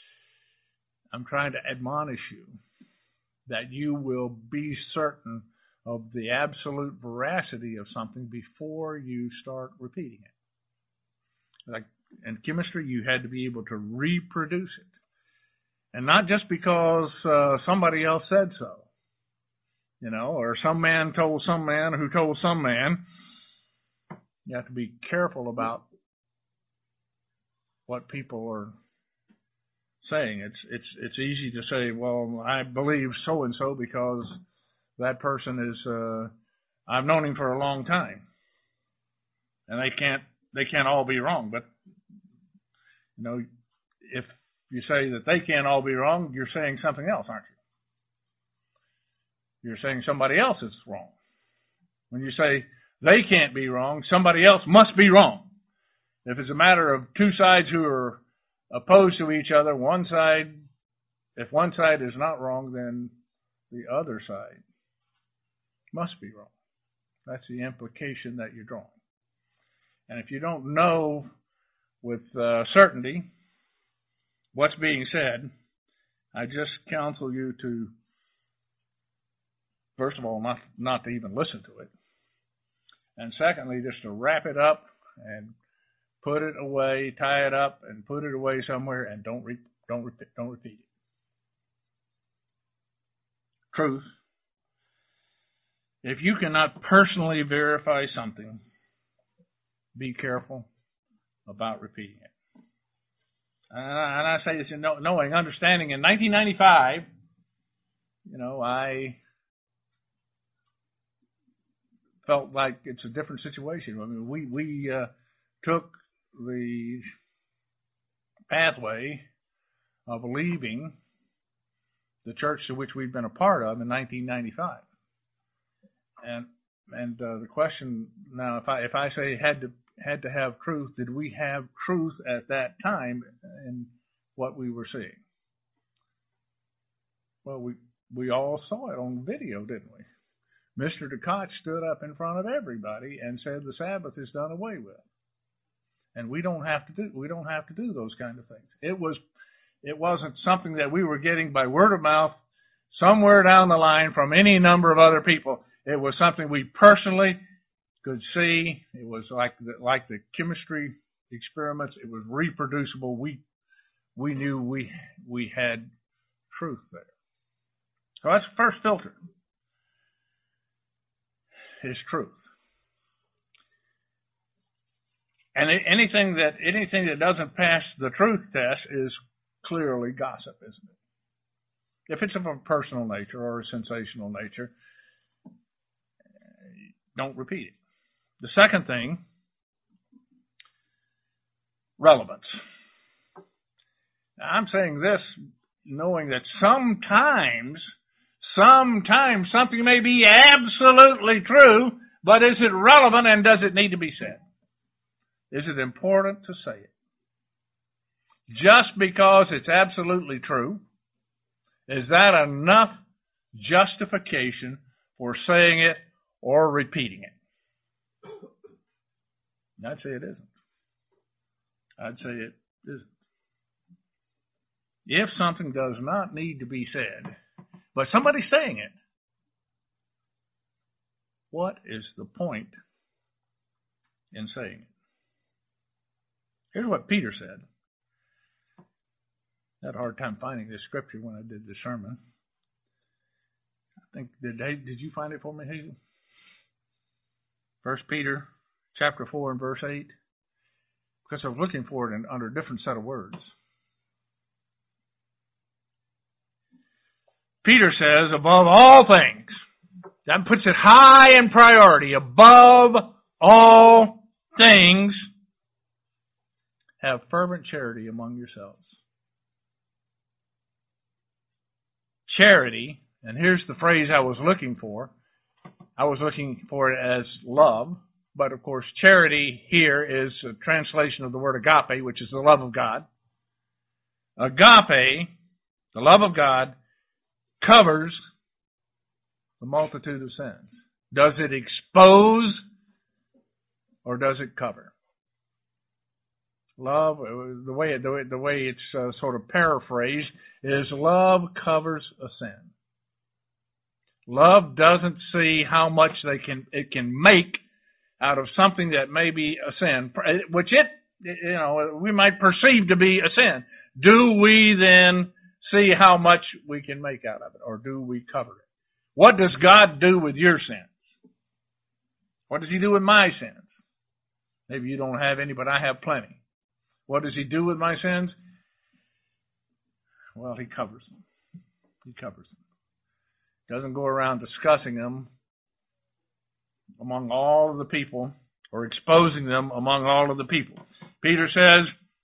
[SPEAKER 1] admonish you that you will be certain of the absolute veracity of something before you start repeating it. Like in chemistry, you had to be able to reproduce it. And not just because somebody else said so, or some man told some man who told some man. You have to be careful about what people are saying. It's easy to say, well, I believe so and so because that person is I've known him for a long time, and they can't all be wrong. But if you say that they can't all be wrong, you're saying something else, aren't you? You're saying somebody else is wrong. When you say they can't be wrong, somebody else must be wrong. If it's a matter of two sides who are opposed to each other, if one side is not wrong, then the other side must be wrong. That's the implication that you're drawing. And if you don't know with certainty what's being said, I just counsel you to, first of all, not to even listen to it. And secondly, just to wrap it up and put it away, tie it up and put it away somewhere, and don't repeat it. Truth. If you cannot personally verify something, be careful about repeating it. And I say this in knowing, understanding. In 1995, I felt like it's a different situation. I mean, we took the pathway of leaving the church to which we'd been a part of in 1995. And the question now, if I say had to have truth, did we have truth at that time in what we were seeing? Well, we all saw it on video, didn't we? Mr. DeCotte stood up in front of everybody and said the Sabbath is done away with, and we don't have to do those kind of things. It wasn't something that we were getting by word of mouth somewhere down the line from any number of other people. It was something we personally could see. It was like the chemistry experiments. It was reproducible. We knew we had truth there. So that's the first filter. Is truth. And anything that doesn't pass the truth test is clearly gossip, isn't it? If it's of a personal nature or a sensational nature, don't repeat it. The second thing, relevance. Now, I'm saying this knowing that sometimes something may be absolutely true, but is it relevant and does it need to be said? Is it important to say it? Just because it's absolutely true, is that enough justification for saying it or repeating it? I'd say it isn't. If something does not need to be said, but somebody's saying it, what is the point in saying it? Here's what Peter said. I had a hard time finding this scripture when I did the sermon. I think, did you find it for me, Hazel? 1 Peter chapter 4 and verse 8. because I was looking for it under a different set of words. Peter says, above all things, that puts it high in priority. Above all things, have fervent charity among yourselves. Charity, and here's the phrase I was looking for. I was looking for it as love, but of course charity here is a translation of the word agape, which is the love of God. Agape, the love of God, covers the multitude of sins. Does it expose or does it cover? Love, the way it's sort of paraphrased is love covers a sin. Love doesn't see how much it can make out of something that may be a sin, which we might perceive to be a sin. Do we then see how much we can make out of it, or do we cover it? What does God do with your sins? What does He do with my sins? Maybe you don't have any, but I have plenty. What does He do with my sins? Well, He covers them. He covers them. Doesn't go around discussing them among all of the people or exposing them among all of the people. Peter says,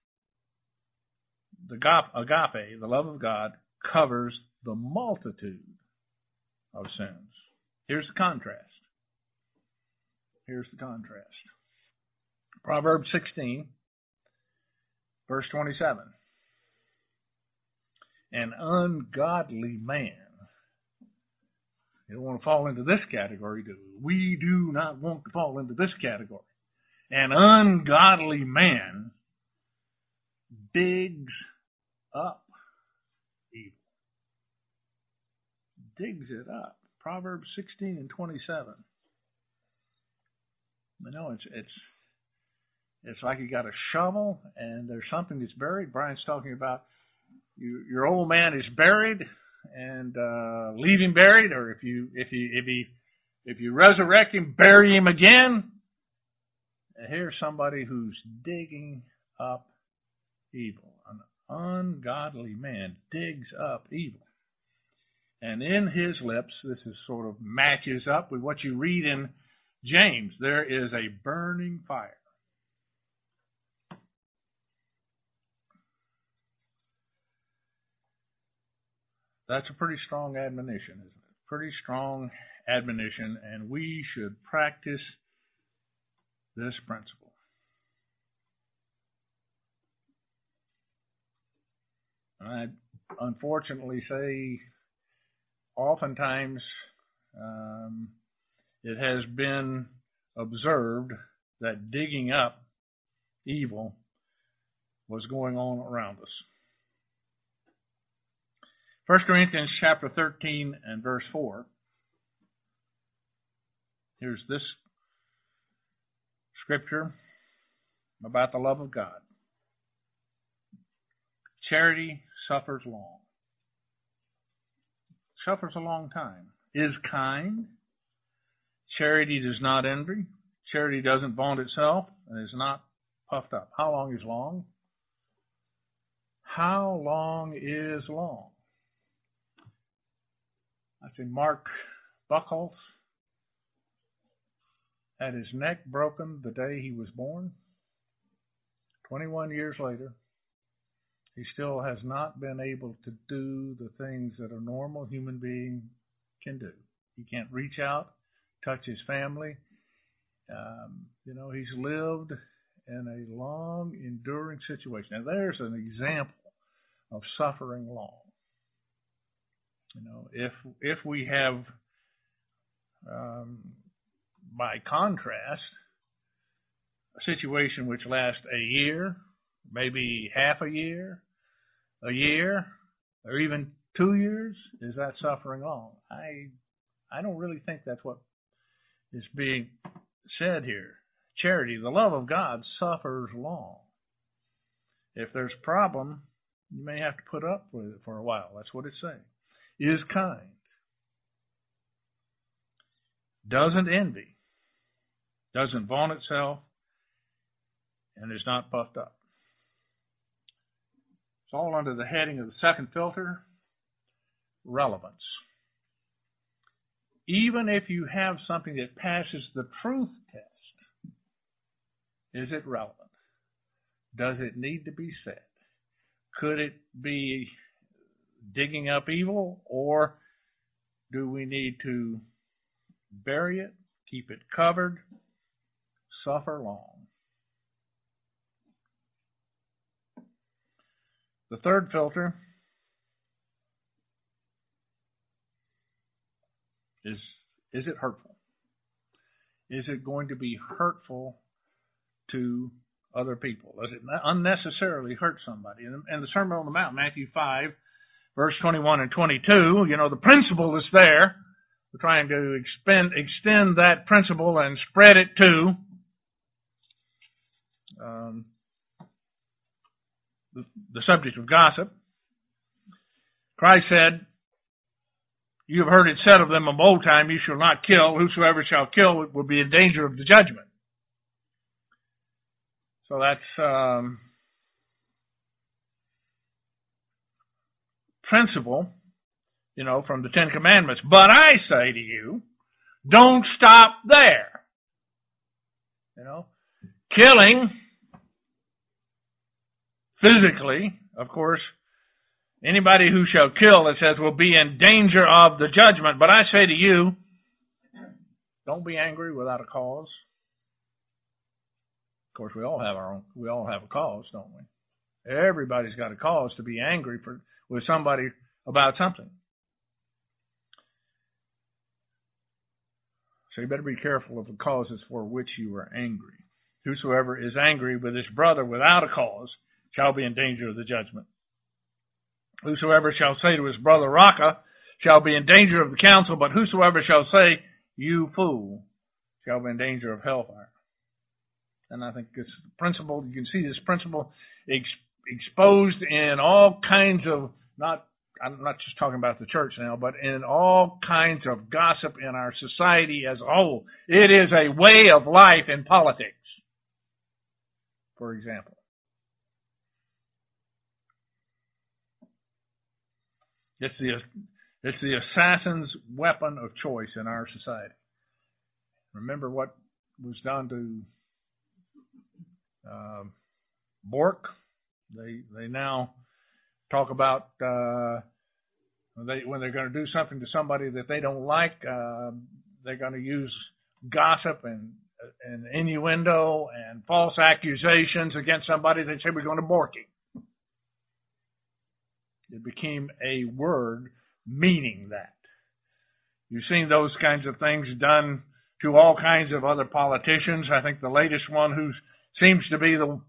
[SPEAKER 1] the agape, the love of God, covers the multitude of sins. Here's the contrast. Here's the contrast. Proverbs 16, verse 27. An ungodly man. You don't want to fall into this category, do we? We do not want to fall into this category. An ungodly man digs up evil. Digs it up. Proverbs 16 and 27. You know, it's like you got a shovel and there's something that's buried. Brian's talking about your old man is buried and leave him buried, or if you resurrect him, bury him again. And here's somebody who's digging up evil. An ungodly man digs up evil. And in his lips, this is sort of matches up with what you read in James. There is a burning fire. That's a pretty strong admonition, isn't it? Pretty strong admonition, and we should practice this principle. I unfortunately say oftentimes it has been observed that digging up evil was going on around us. 1 Corinthians chapter 13 and verse 4. Here's this scripture about the love of God. Charity suffers long. Suffers a long time. Is kind. Charity does not envy. Charity doesn't vaunt itself and is not puffed up. How long is long? How long is long? I think Mark Buckholz had his neck broken the day he was born. 21 years later, he still has not been able to do the things that a normal human being can do. He can't reach out, touch his family. He's lived in a long, enduring situation. Now, there's an example of suffering long. If we have, by contrast, a situation which lasts a year, maybe half a year, or even 2 years, is that suffering long? I don't really think that's what is being said here. Charity, the love of God, suffers long. If there's a problem, you may have to put up with it for a while. That's what it's saying. Is kind. Doesn't envy. Doesn't vaunt itself. and is not puffed up. It's all under the heading of the second filter, relevance. Even if you have something that passes the truth test, is it relevant? Does it need to be said? Could it be digging up evil, or do we need to bury it, keep it covered, suffer long? The third filter is it hurtful? Is it going to be hurtful to other people? Does it unnecessarily hurt somebody? And the Sermon on the Mount, Matthew 5, verse 21 and 22, the principle is there. We're trying to extend that principle and spread it to the subject of gossip. Christ said, "You have heard it said of them of old time, you shall not kill. Whosoever shall kill will be in danger of the judgment." So that's principle, from the Ten Commandments. But I say to you, don't stop there. Killing physically, of course, anybody who shall kill, it says, will be in danger of the judgment. But I say to you, don't be angry without a cause. Of course, we all have a cause, don't we? Everybody's got a cause to be angry with somebody about something. So you better be careful of the causes for which you are angry. Whosoever is angry with his brother without a cause shall be in danger of the judgment. Whosoever shall say to his brother, Raca, shall be in danger of the council, but whosoever shall say, you fool, shall be in danger of hellfire. And I think this principle, you can see this principle exposed in all kinds of, I'm not just talking about the church now, but in all kinds of gossip in our society as a whole. It is a way of life in politics, for example. It's the assassin's weapon of choice in our society. Remember what was done to Bork? They now talk about when they're going to do something to somebody that they don't like, they're going to use gossip and innuendo and false accusations against somebody. They say, we're going to Bork him. It became a word meaning that. You've seen those kinds of things done to all kinds of other politicians. I think the latest one who seems to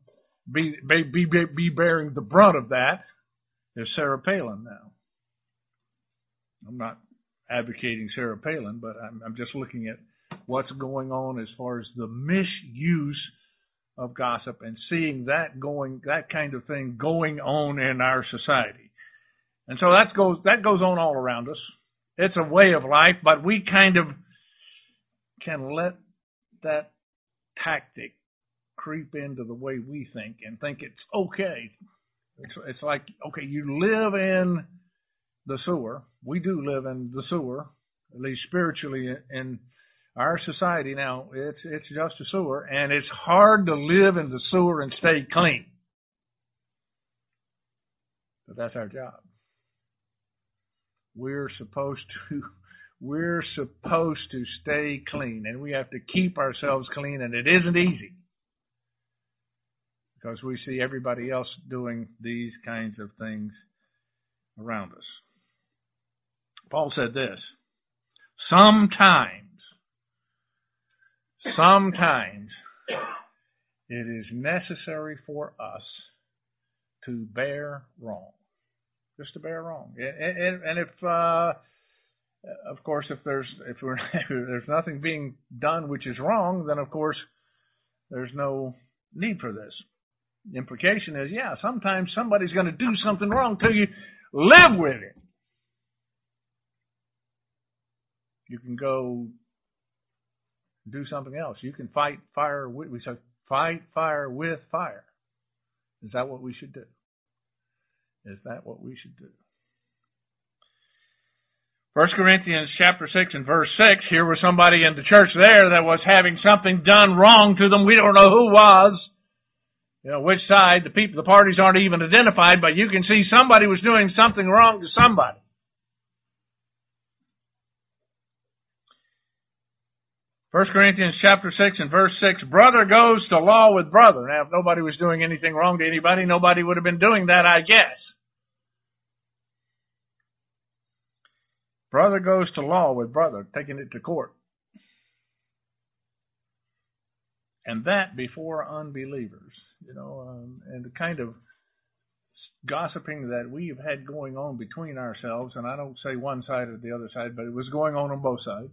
[SPEAKER 1] be bearing the brunt of that is Sarah Palin now. I'm not advocating Sarah Palin, but I'm just looking at what's going on as far as the misuse of gossip and seeing that kind of thing going on in our society. And so that goes on all around us. It's a way of life, but we kind of can let that tactic creep into the way we think and think it's okay. It's like, okay, you live in the sewer. We do live in the sewer, at least spiritually in our society now. It's just a sewer, and it's hard to live in the sewer and stay clean. But that's our job. We're supposed to stay clean, and we have to keep ourselves clean, and it isn't easy because we see everybody else doing these kinds of things around us. Paul said this, sometimes it is necessary for us to bear wrong. Just to bear wrong. And if, of course, if there's nothing being done which is wrong, then of course there's no need for this. The implication is, sometimes somebody's going to do something wrong to you. Live with it. You can go do something else. You can fight Fight fire with fire. Is that what we should do? Is that what we should do? 1 Corinthians chapter 6 and verse 6, here was somebody in the church there that was having something done wrong to them. We don't know who was. Which side. The parties aren't even identified, but you can see somebody was doing something wrong to somebody. 1 Corinthians chapter 6 and verse 6, brother goes to law with brother. Now, if nobody was doing anything wrong to anybody, nobody would have been doing that, I guess. Brother goes to law with brother, taking it to court. And that before unbelievers, and the kind of gossiping that we've had going on between ourselves, and I don't say one side or the other side, but it was going on both sides.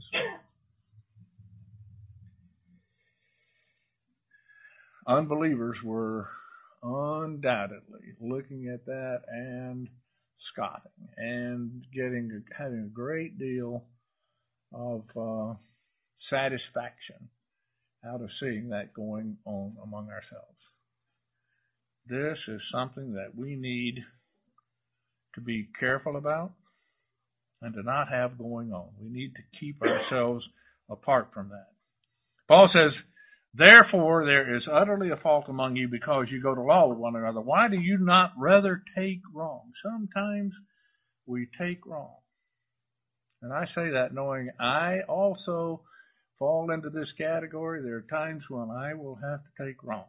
[SPEAKER 1] Unbelievers were undoubtedly looking at that and scoffing and having a great deal of satisfaction out of seeing that going on among ourselves. This is something that we need to be careful about and to not have going on. We need to keep ourselves apart from that. Paul says, therefore there is utterly a fault among you because you go to law with one another. Why do you not rather take wrong? Sometimes we take wrong. And I say that knowing I also fall into this category. There are times when I will have to take wrong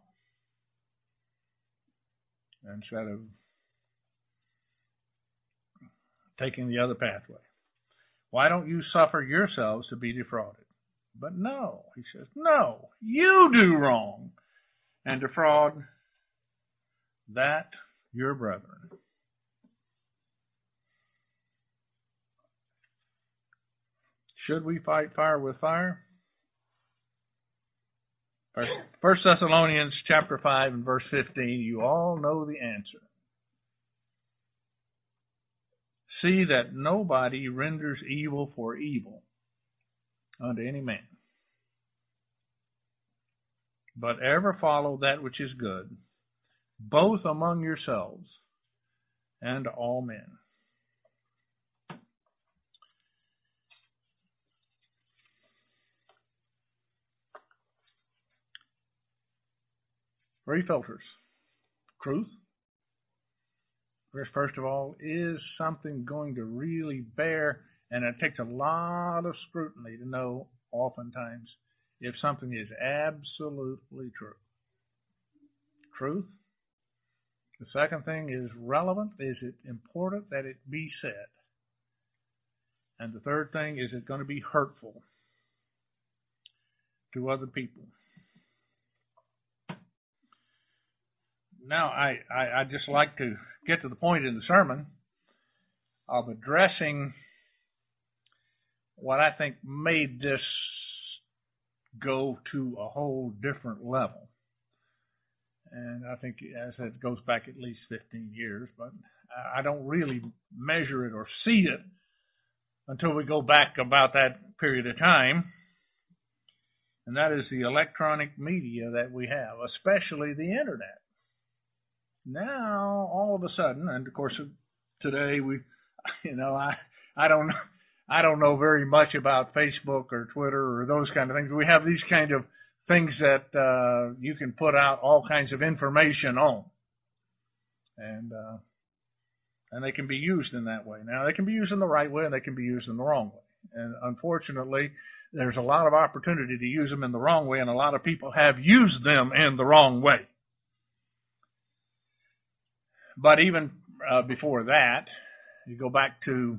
[SPEAKER 1] instead of taking the other pathway. Why don't you suffer yourselves to be defrauded? But no, he says, no, you do wrong and defraud that your brethren. Should we fight fire with fire? 1 Thessalonians chapter 5 and verse 15, you all know the answer. See that nobody renders evil for evil unto any man, but ever follow that which is good, both among yourselves and all men. Three filters. Truth. First of all, is something going to really bear, and it takes a lot of scrutiny to know oftentimes if something is absolutely true. Truth. The second thing is relevant. Is it important that it be said? And the third thing, is it going to be hurtful to other people? Now, I just like to get to the point in the sermon of addressing what I think made this go to a whole different level. And I think, as I said, it goes back at least 15 years, but I don't really measure it or see it until we go back about that period of time. And that is the electronic media that we have, especially the internet. Now, all of a sudden, and of course, today I don't know very much about Facebook or Twitter or those kind of things. We have these kind of things that you can put out all kinds of information on, and they can be used in that way. Now, they can be used in the right way, and they can be used in the wrong way. And unfortunately, there's a lot of opportunity to use them in the wrong way, and a lot of people have used them in the wrong way. But even before that, you go back to,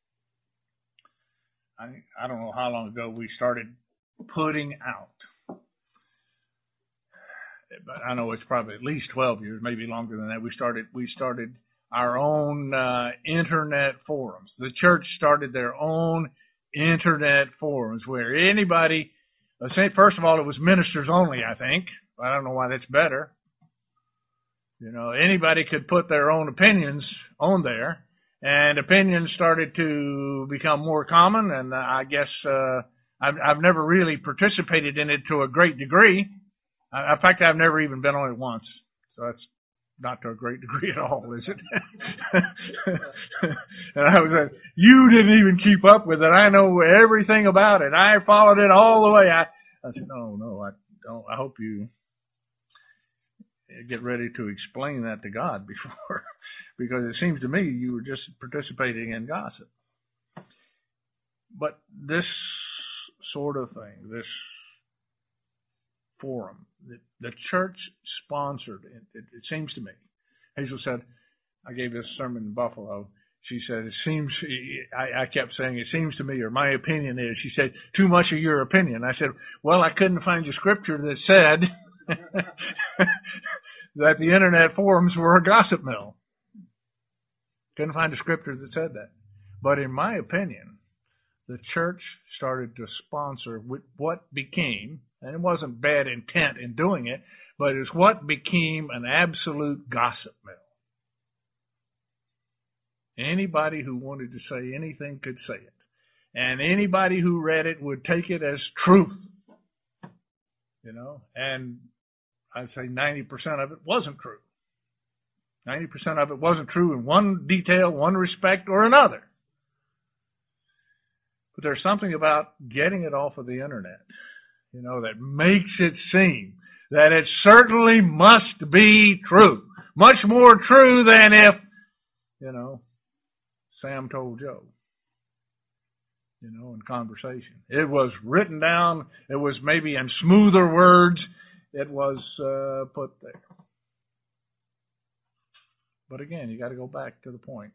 [SPEAKER 1] I don't know how long ago we started putting out. But I know it's probably at least 12 years, maybe longer than that. We started our own internet forums. The church started their own internet forums where anybody, first of all, it was ministers only, I think. I don't know why that's better. Anybody could put their own opinions on there, and opinions started to become more common, and I guess I've never really participated in it to a great degree, In fact, I've never even been on it once, so that's not to a great degree at all, is it? And I was like, you didn't even keep up with it. I know everything about it. I followed it all the way. I said, no, I don't. I hope you get ready to explain that to God before, because it seems to me you were just participating in gossip. But this sort of thing, this forum, the church sponsored it seems to me. Hazel said, I gave this sermon in Buffalo. She said, I kept saying, it seems to me, or my opinion is, she said, too much of your opinion. I said, well, I couldn't find a scripture that said that the internet forums were a gossip mill. Couldn't find a scripture that said that. But in my opinion, the church started to sponsor what became, and it wasn't bad intent in doing it, but it's what became an absolute gossip mill. Anybody who wanted to say anything could say it. And anybody who read it would take it as truth. And I'd say 90% of it wasn't true. 90% of it wasn't true in one detail, one respect, or another. But there's something about getting it off of the internet, that makes it seem that it certainly must be true. Much more true than if, Sam told Joe, in conversation. It was written down. It was maybe in smoother words. It was put there. But again, you got to go back to the point.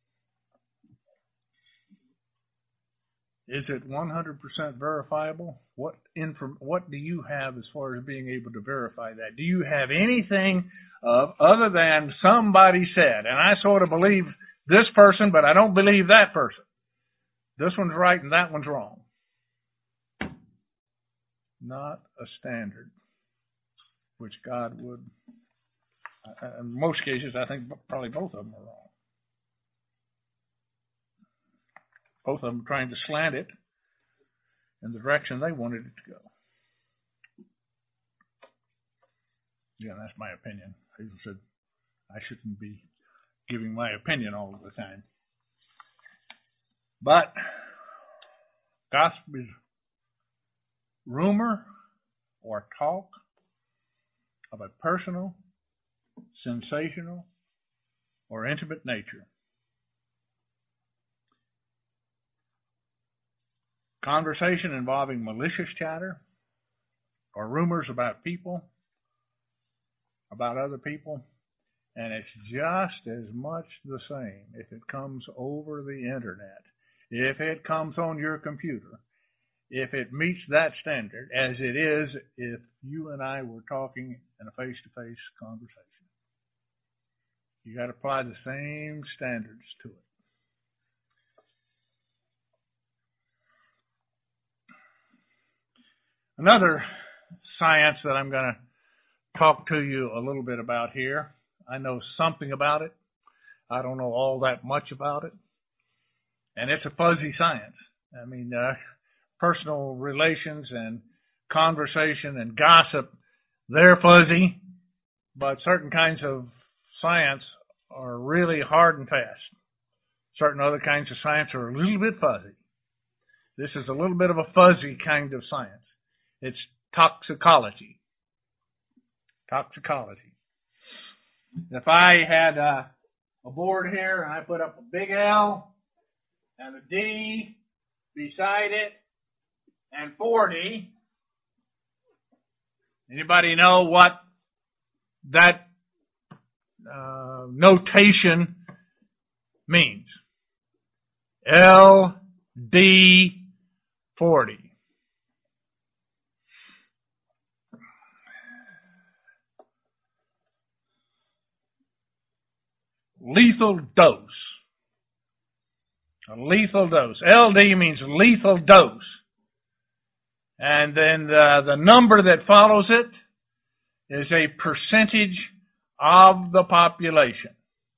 [SPEAKER 1] Is it 100% verifiable? What do you have as far as being able to verify that? Do you have anything other than somebody said, and I sort of believe this person, but I don't believe that person. This one's right and that one's wrong. Not a standard which God would, in most cases, I think probably both of them are wrong. Both of them trying to slant it in the direction they wanted it to go. Yeah, that's my opinion. Hazel said I shouldn't be giving my opinion all the time. But gossip is rumor or talk of a personal, sensational, or intimate nature. Conversation involving malicious chatter or rumors about people, about other people, and it's just as much the same if it comes over the internet, if it comes on your computer, if it meets that standard as it is if you and I were talking in a face-to-face conversation. You got to apply the same standards to it. Another science that I'm going to talk to you a little bit about here. I know something about it. I don't know all that much about it. And it's a fuzzy science. I mean, personal relations and conversation and gossip, they're fuzzy. But certain kinds of science are really hard and fast. Certain other kinds of science are a little bit fuzzy. This is a little bit of a fuzzy kind of science. It's toxicology. Toxicology. If I had a board here and I put up a big L and a D beside it and 40, anybody know what that notation means? LD 40. Lethal dose. A lethal dose. LD means lethal dose. And then the number that follows it is a percentage of the population.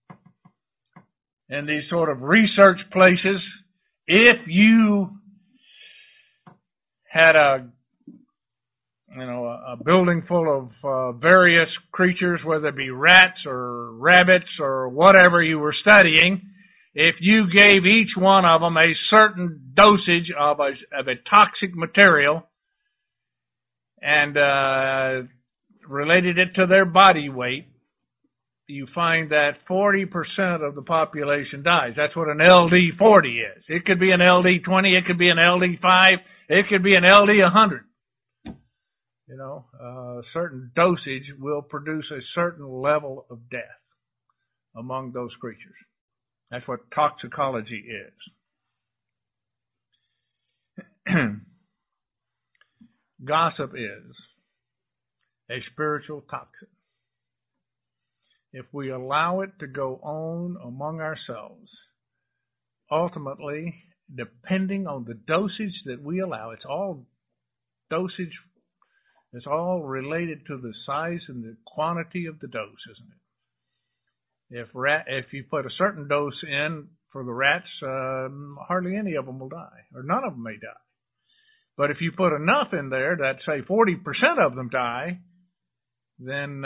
[SPEAKER 1] In these sort of research places, if you had a building full of various creatures, whether it be rats or rabbits or whatever you were studying, if you gave each one of them a certain dosage of a toxic material and related it to their body weight, you find that 40% of the population dies. That's what an LD40 is. It could be an LD20, it could be an LD5, it could be an LD100. A certain dosage will produce a certain level of death among those creatures. That's what toxicology is. Gossip is a spiritual toxin. If we allow it to go on among ourselves, ultimately, depending on the dosage that we allow, it's all dosage. It's all related to the size and the quantity of the dose, isn't it? If you put a certain dose in for the rats, hardly any of them will die, or none of them may die. But if you put enough in there that, say, 40% of them die, then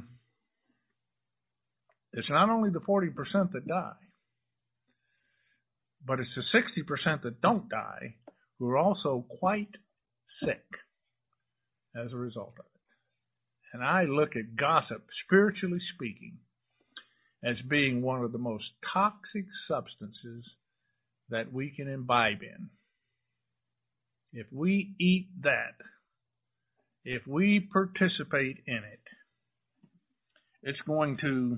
[SPEAKER 1] it's not only the 40% that die, but it's the 60% that don't die who are also quite sick as a result of it. And I look at gossip, spiritually speaking, as being one of the most toxic substances that we can imbibe in. If we eat that, if we participate in it, it's going to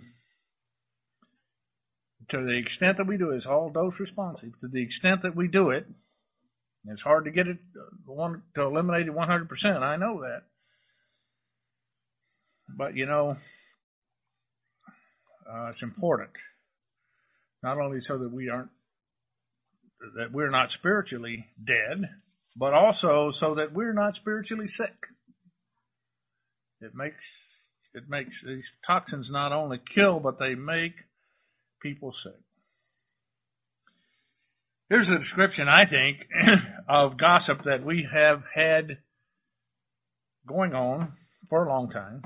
[SPEAKER 1] the extent that we do it, it's all dose responsive. To the extent that we do it, it's hard to get it to eliminate it 100%. I know that. But, it's important. Not only so that we're not spiritually dead, but also so that we're not spiritually sick. It makes these toxins not only kill, but they make people sick. Here's a description, I think, of gossip that we have had going on for a long time.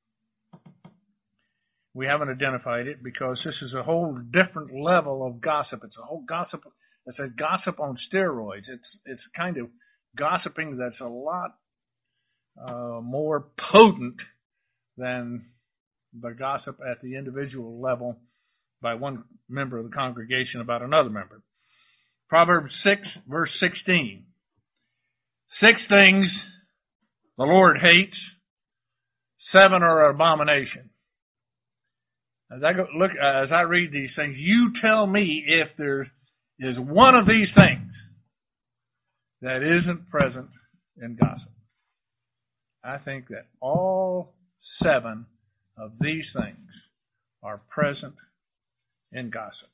[SPEAKER 1] We haven't identified it because this is a whole different level of gossip. It's a whole gossip. It's a gossip on steroids. It's kind of gossiping that's a lot more potent than the gossip at the individual level by one member of the congregation about another member. Proverbs 6, verse 16. 6 things the Lord hates, 7 are an abomination. As I read these things, you tell me if there is one of these things that isn't present in gossip. I think that all 7 of these things are present in gossip.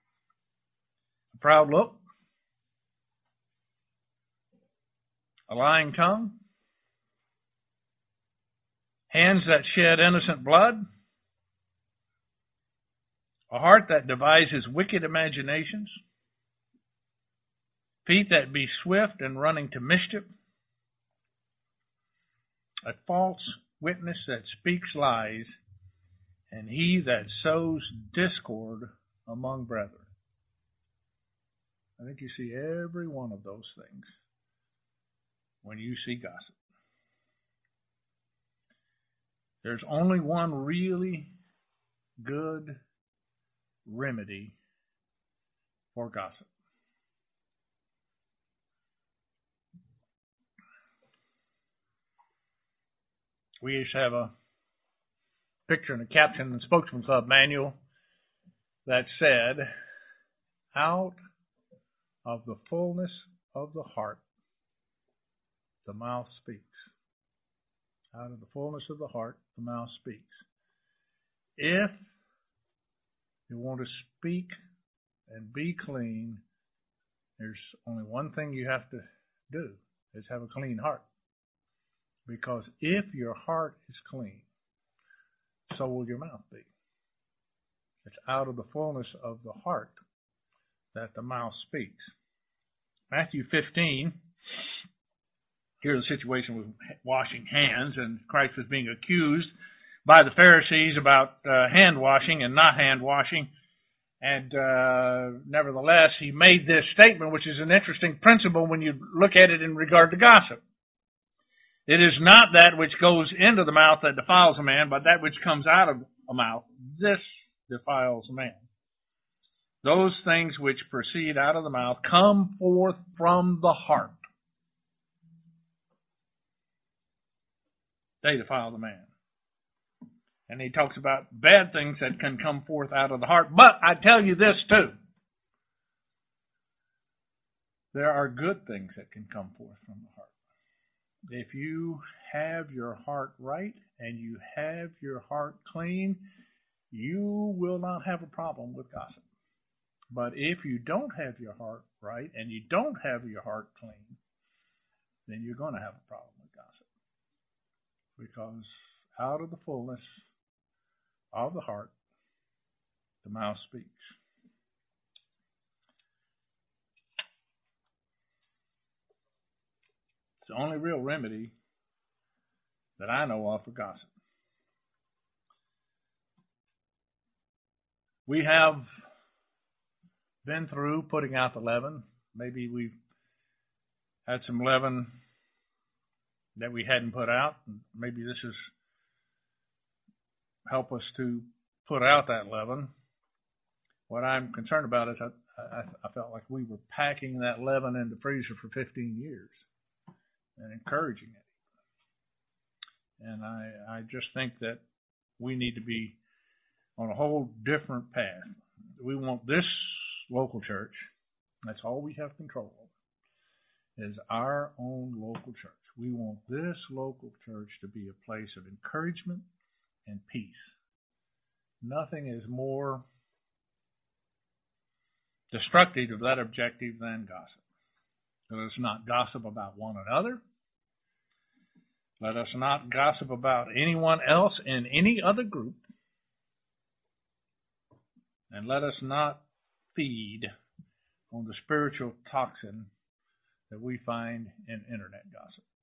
[SPEAKER 1] A proud look, a lying tongue, hands that shed innocent blood, a heart that devises wicked imaginations, feet that be swift in running to mischief, a false witness that speaks lies, and he that sows discord among brethren. I think you see every one of those things when you see gossip. There's only one really good remedy for gossip. We used to have a picture and a caption in the Spokesman Club manual that said, out of the fullness of the heart, the mouth speaks. Out of the fullness of the heart, the mouth speaks. If you want to speak and be clean, there's only one thing you have to do, is have a clean heart. Because if your heart is clean, so will your mouth be. It's out of the fullness of the heart that the mouth speaks. Matthew 15 here the situation was washing hands, and Christ was being accused by the Pharisees about hand washing and not hand washing. And nevertheless, he made this statement, which is an interesting principle when you look at it in regard to gossip. It is not that which goes into the mouth that defiles a man, but that which comes out of a mouth. This defiles a man. Those things which proceed out of the mouth come forth from the heart. They defile the man. And he talks about bad things that can come forth out of the heart. But I tell you this too. There are good things that can come forth from the heart. If you have your heart right and you have your heart clean, you will not have a problem with gossip. But if you don't have your heart right and you don't have your heart clean, then you're going to have a problem with gossip. Because out of the fullness of the heart, the mouth speaks. It's the only real remedy that I know of for gossip. We have been through putting out the leaven. Maybe we've had some leaven that we hadn't put out. Maybe this has helped us to put out that leaven. What I'm concerned about is I felt like we were packing that leaven in the freezer for 15 years and encouraging it. And I just think that we need to be on a whole different path. We want this local church, that's all we have control of, is our own local church. We want this local church to be a place of encouragement and peace. Nothing is more destructive of that objective than gossip. Let us not gossip about one another. Let us not gossip about anyone else in any other group. And let us not feed on the spiritual toxin that we find in internet gossip.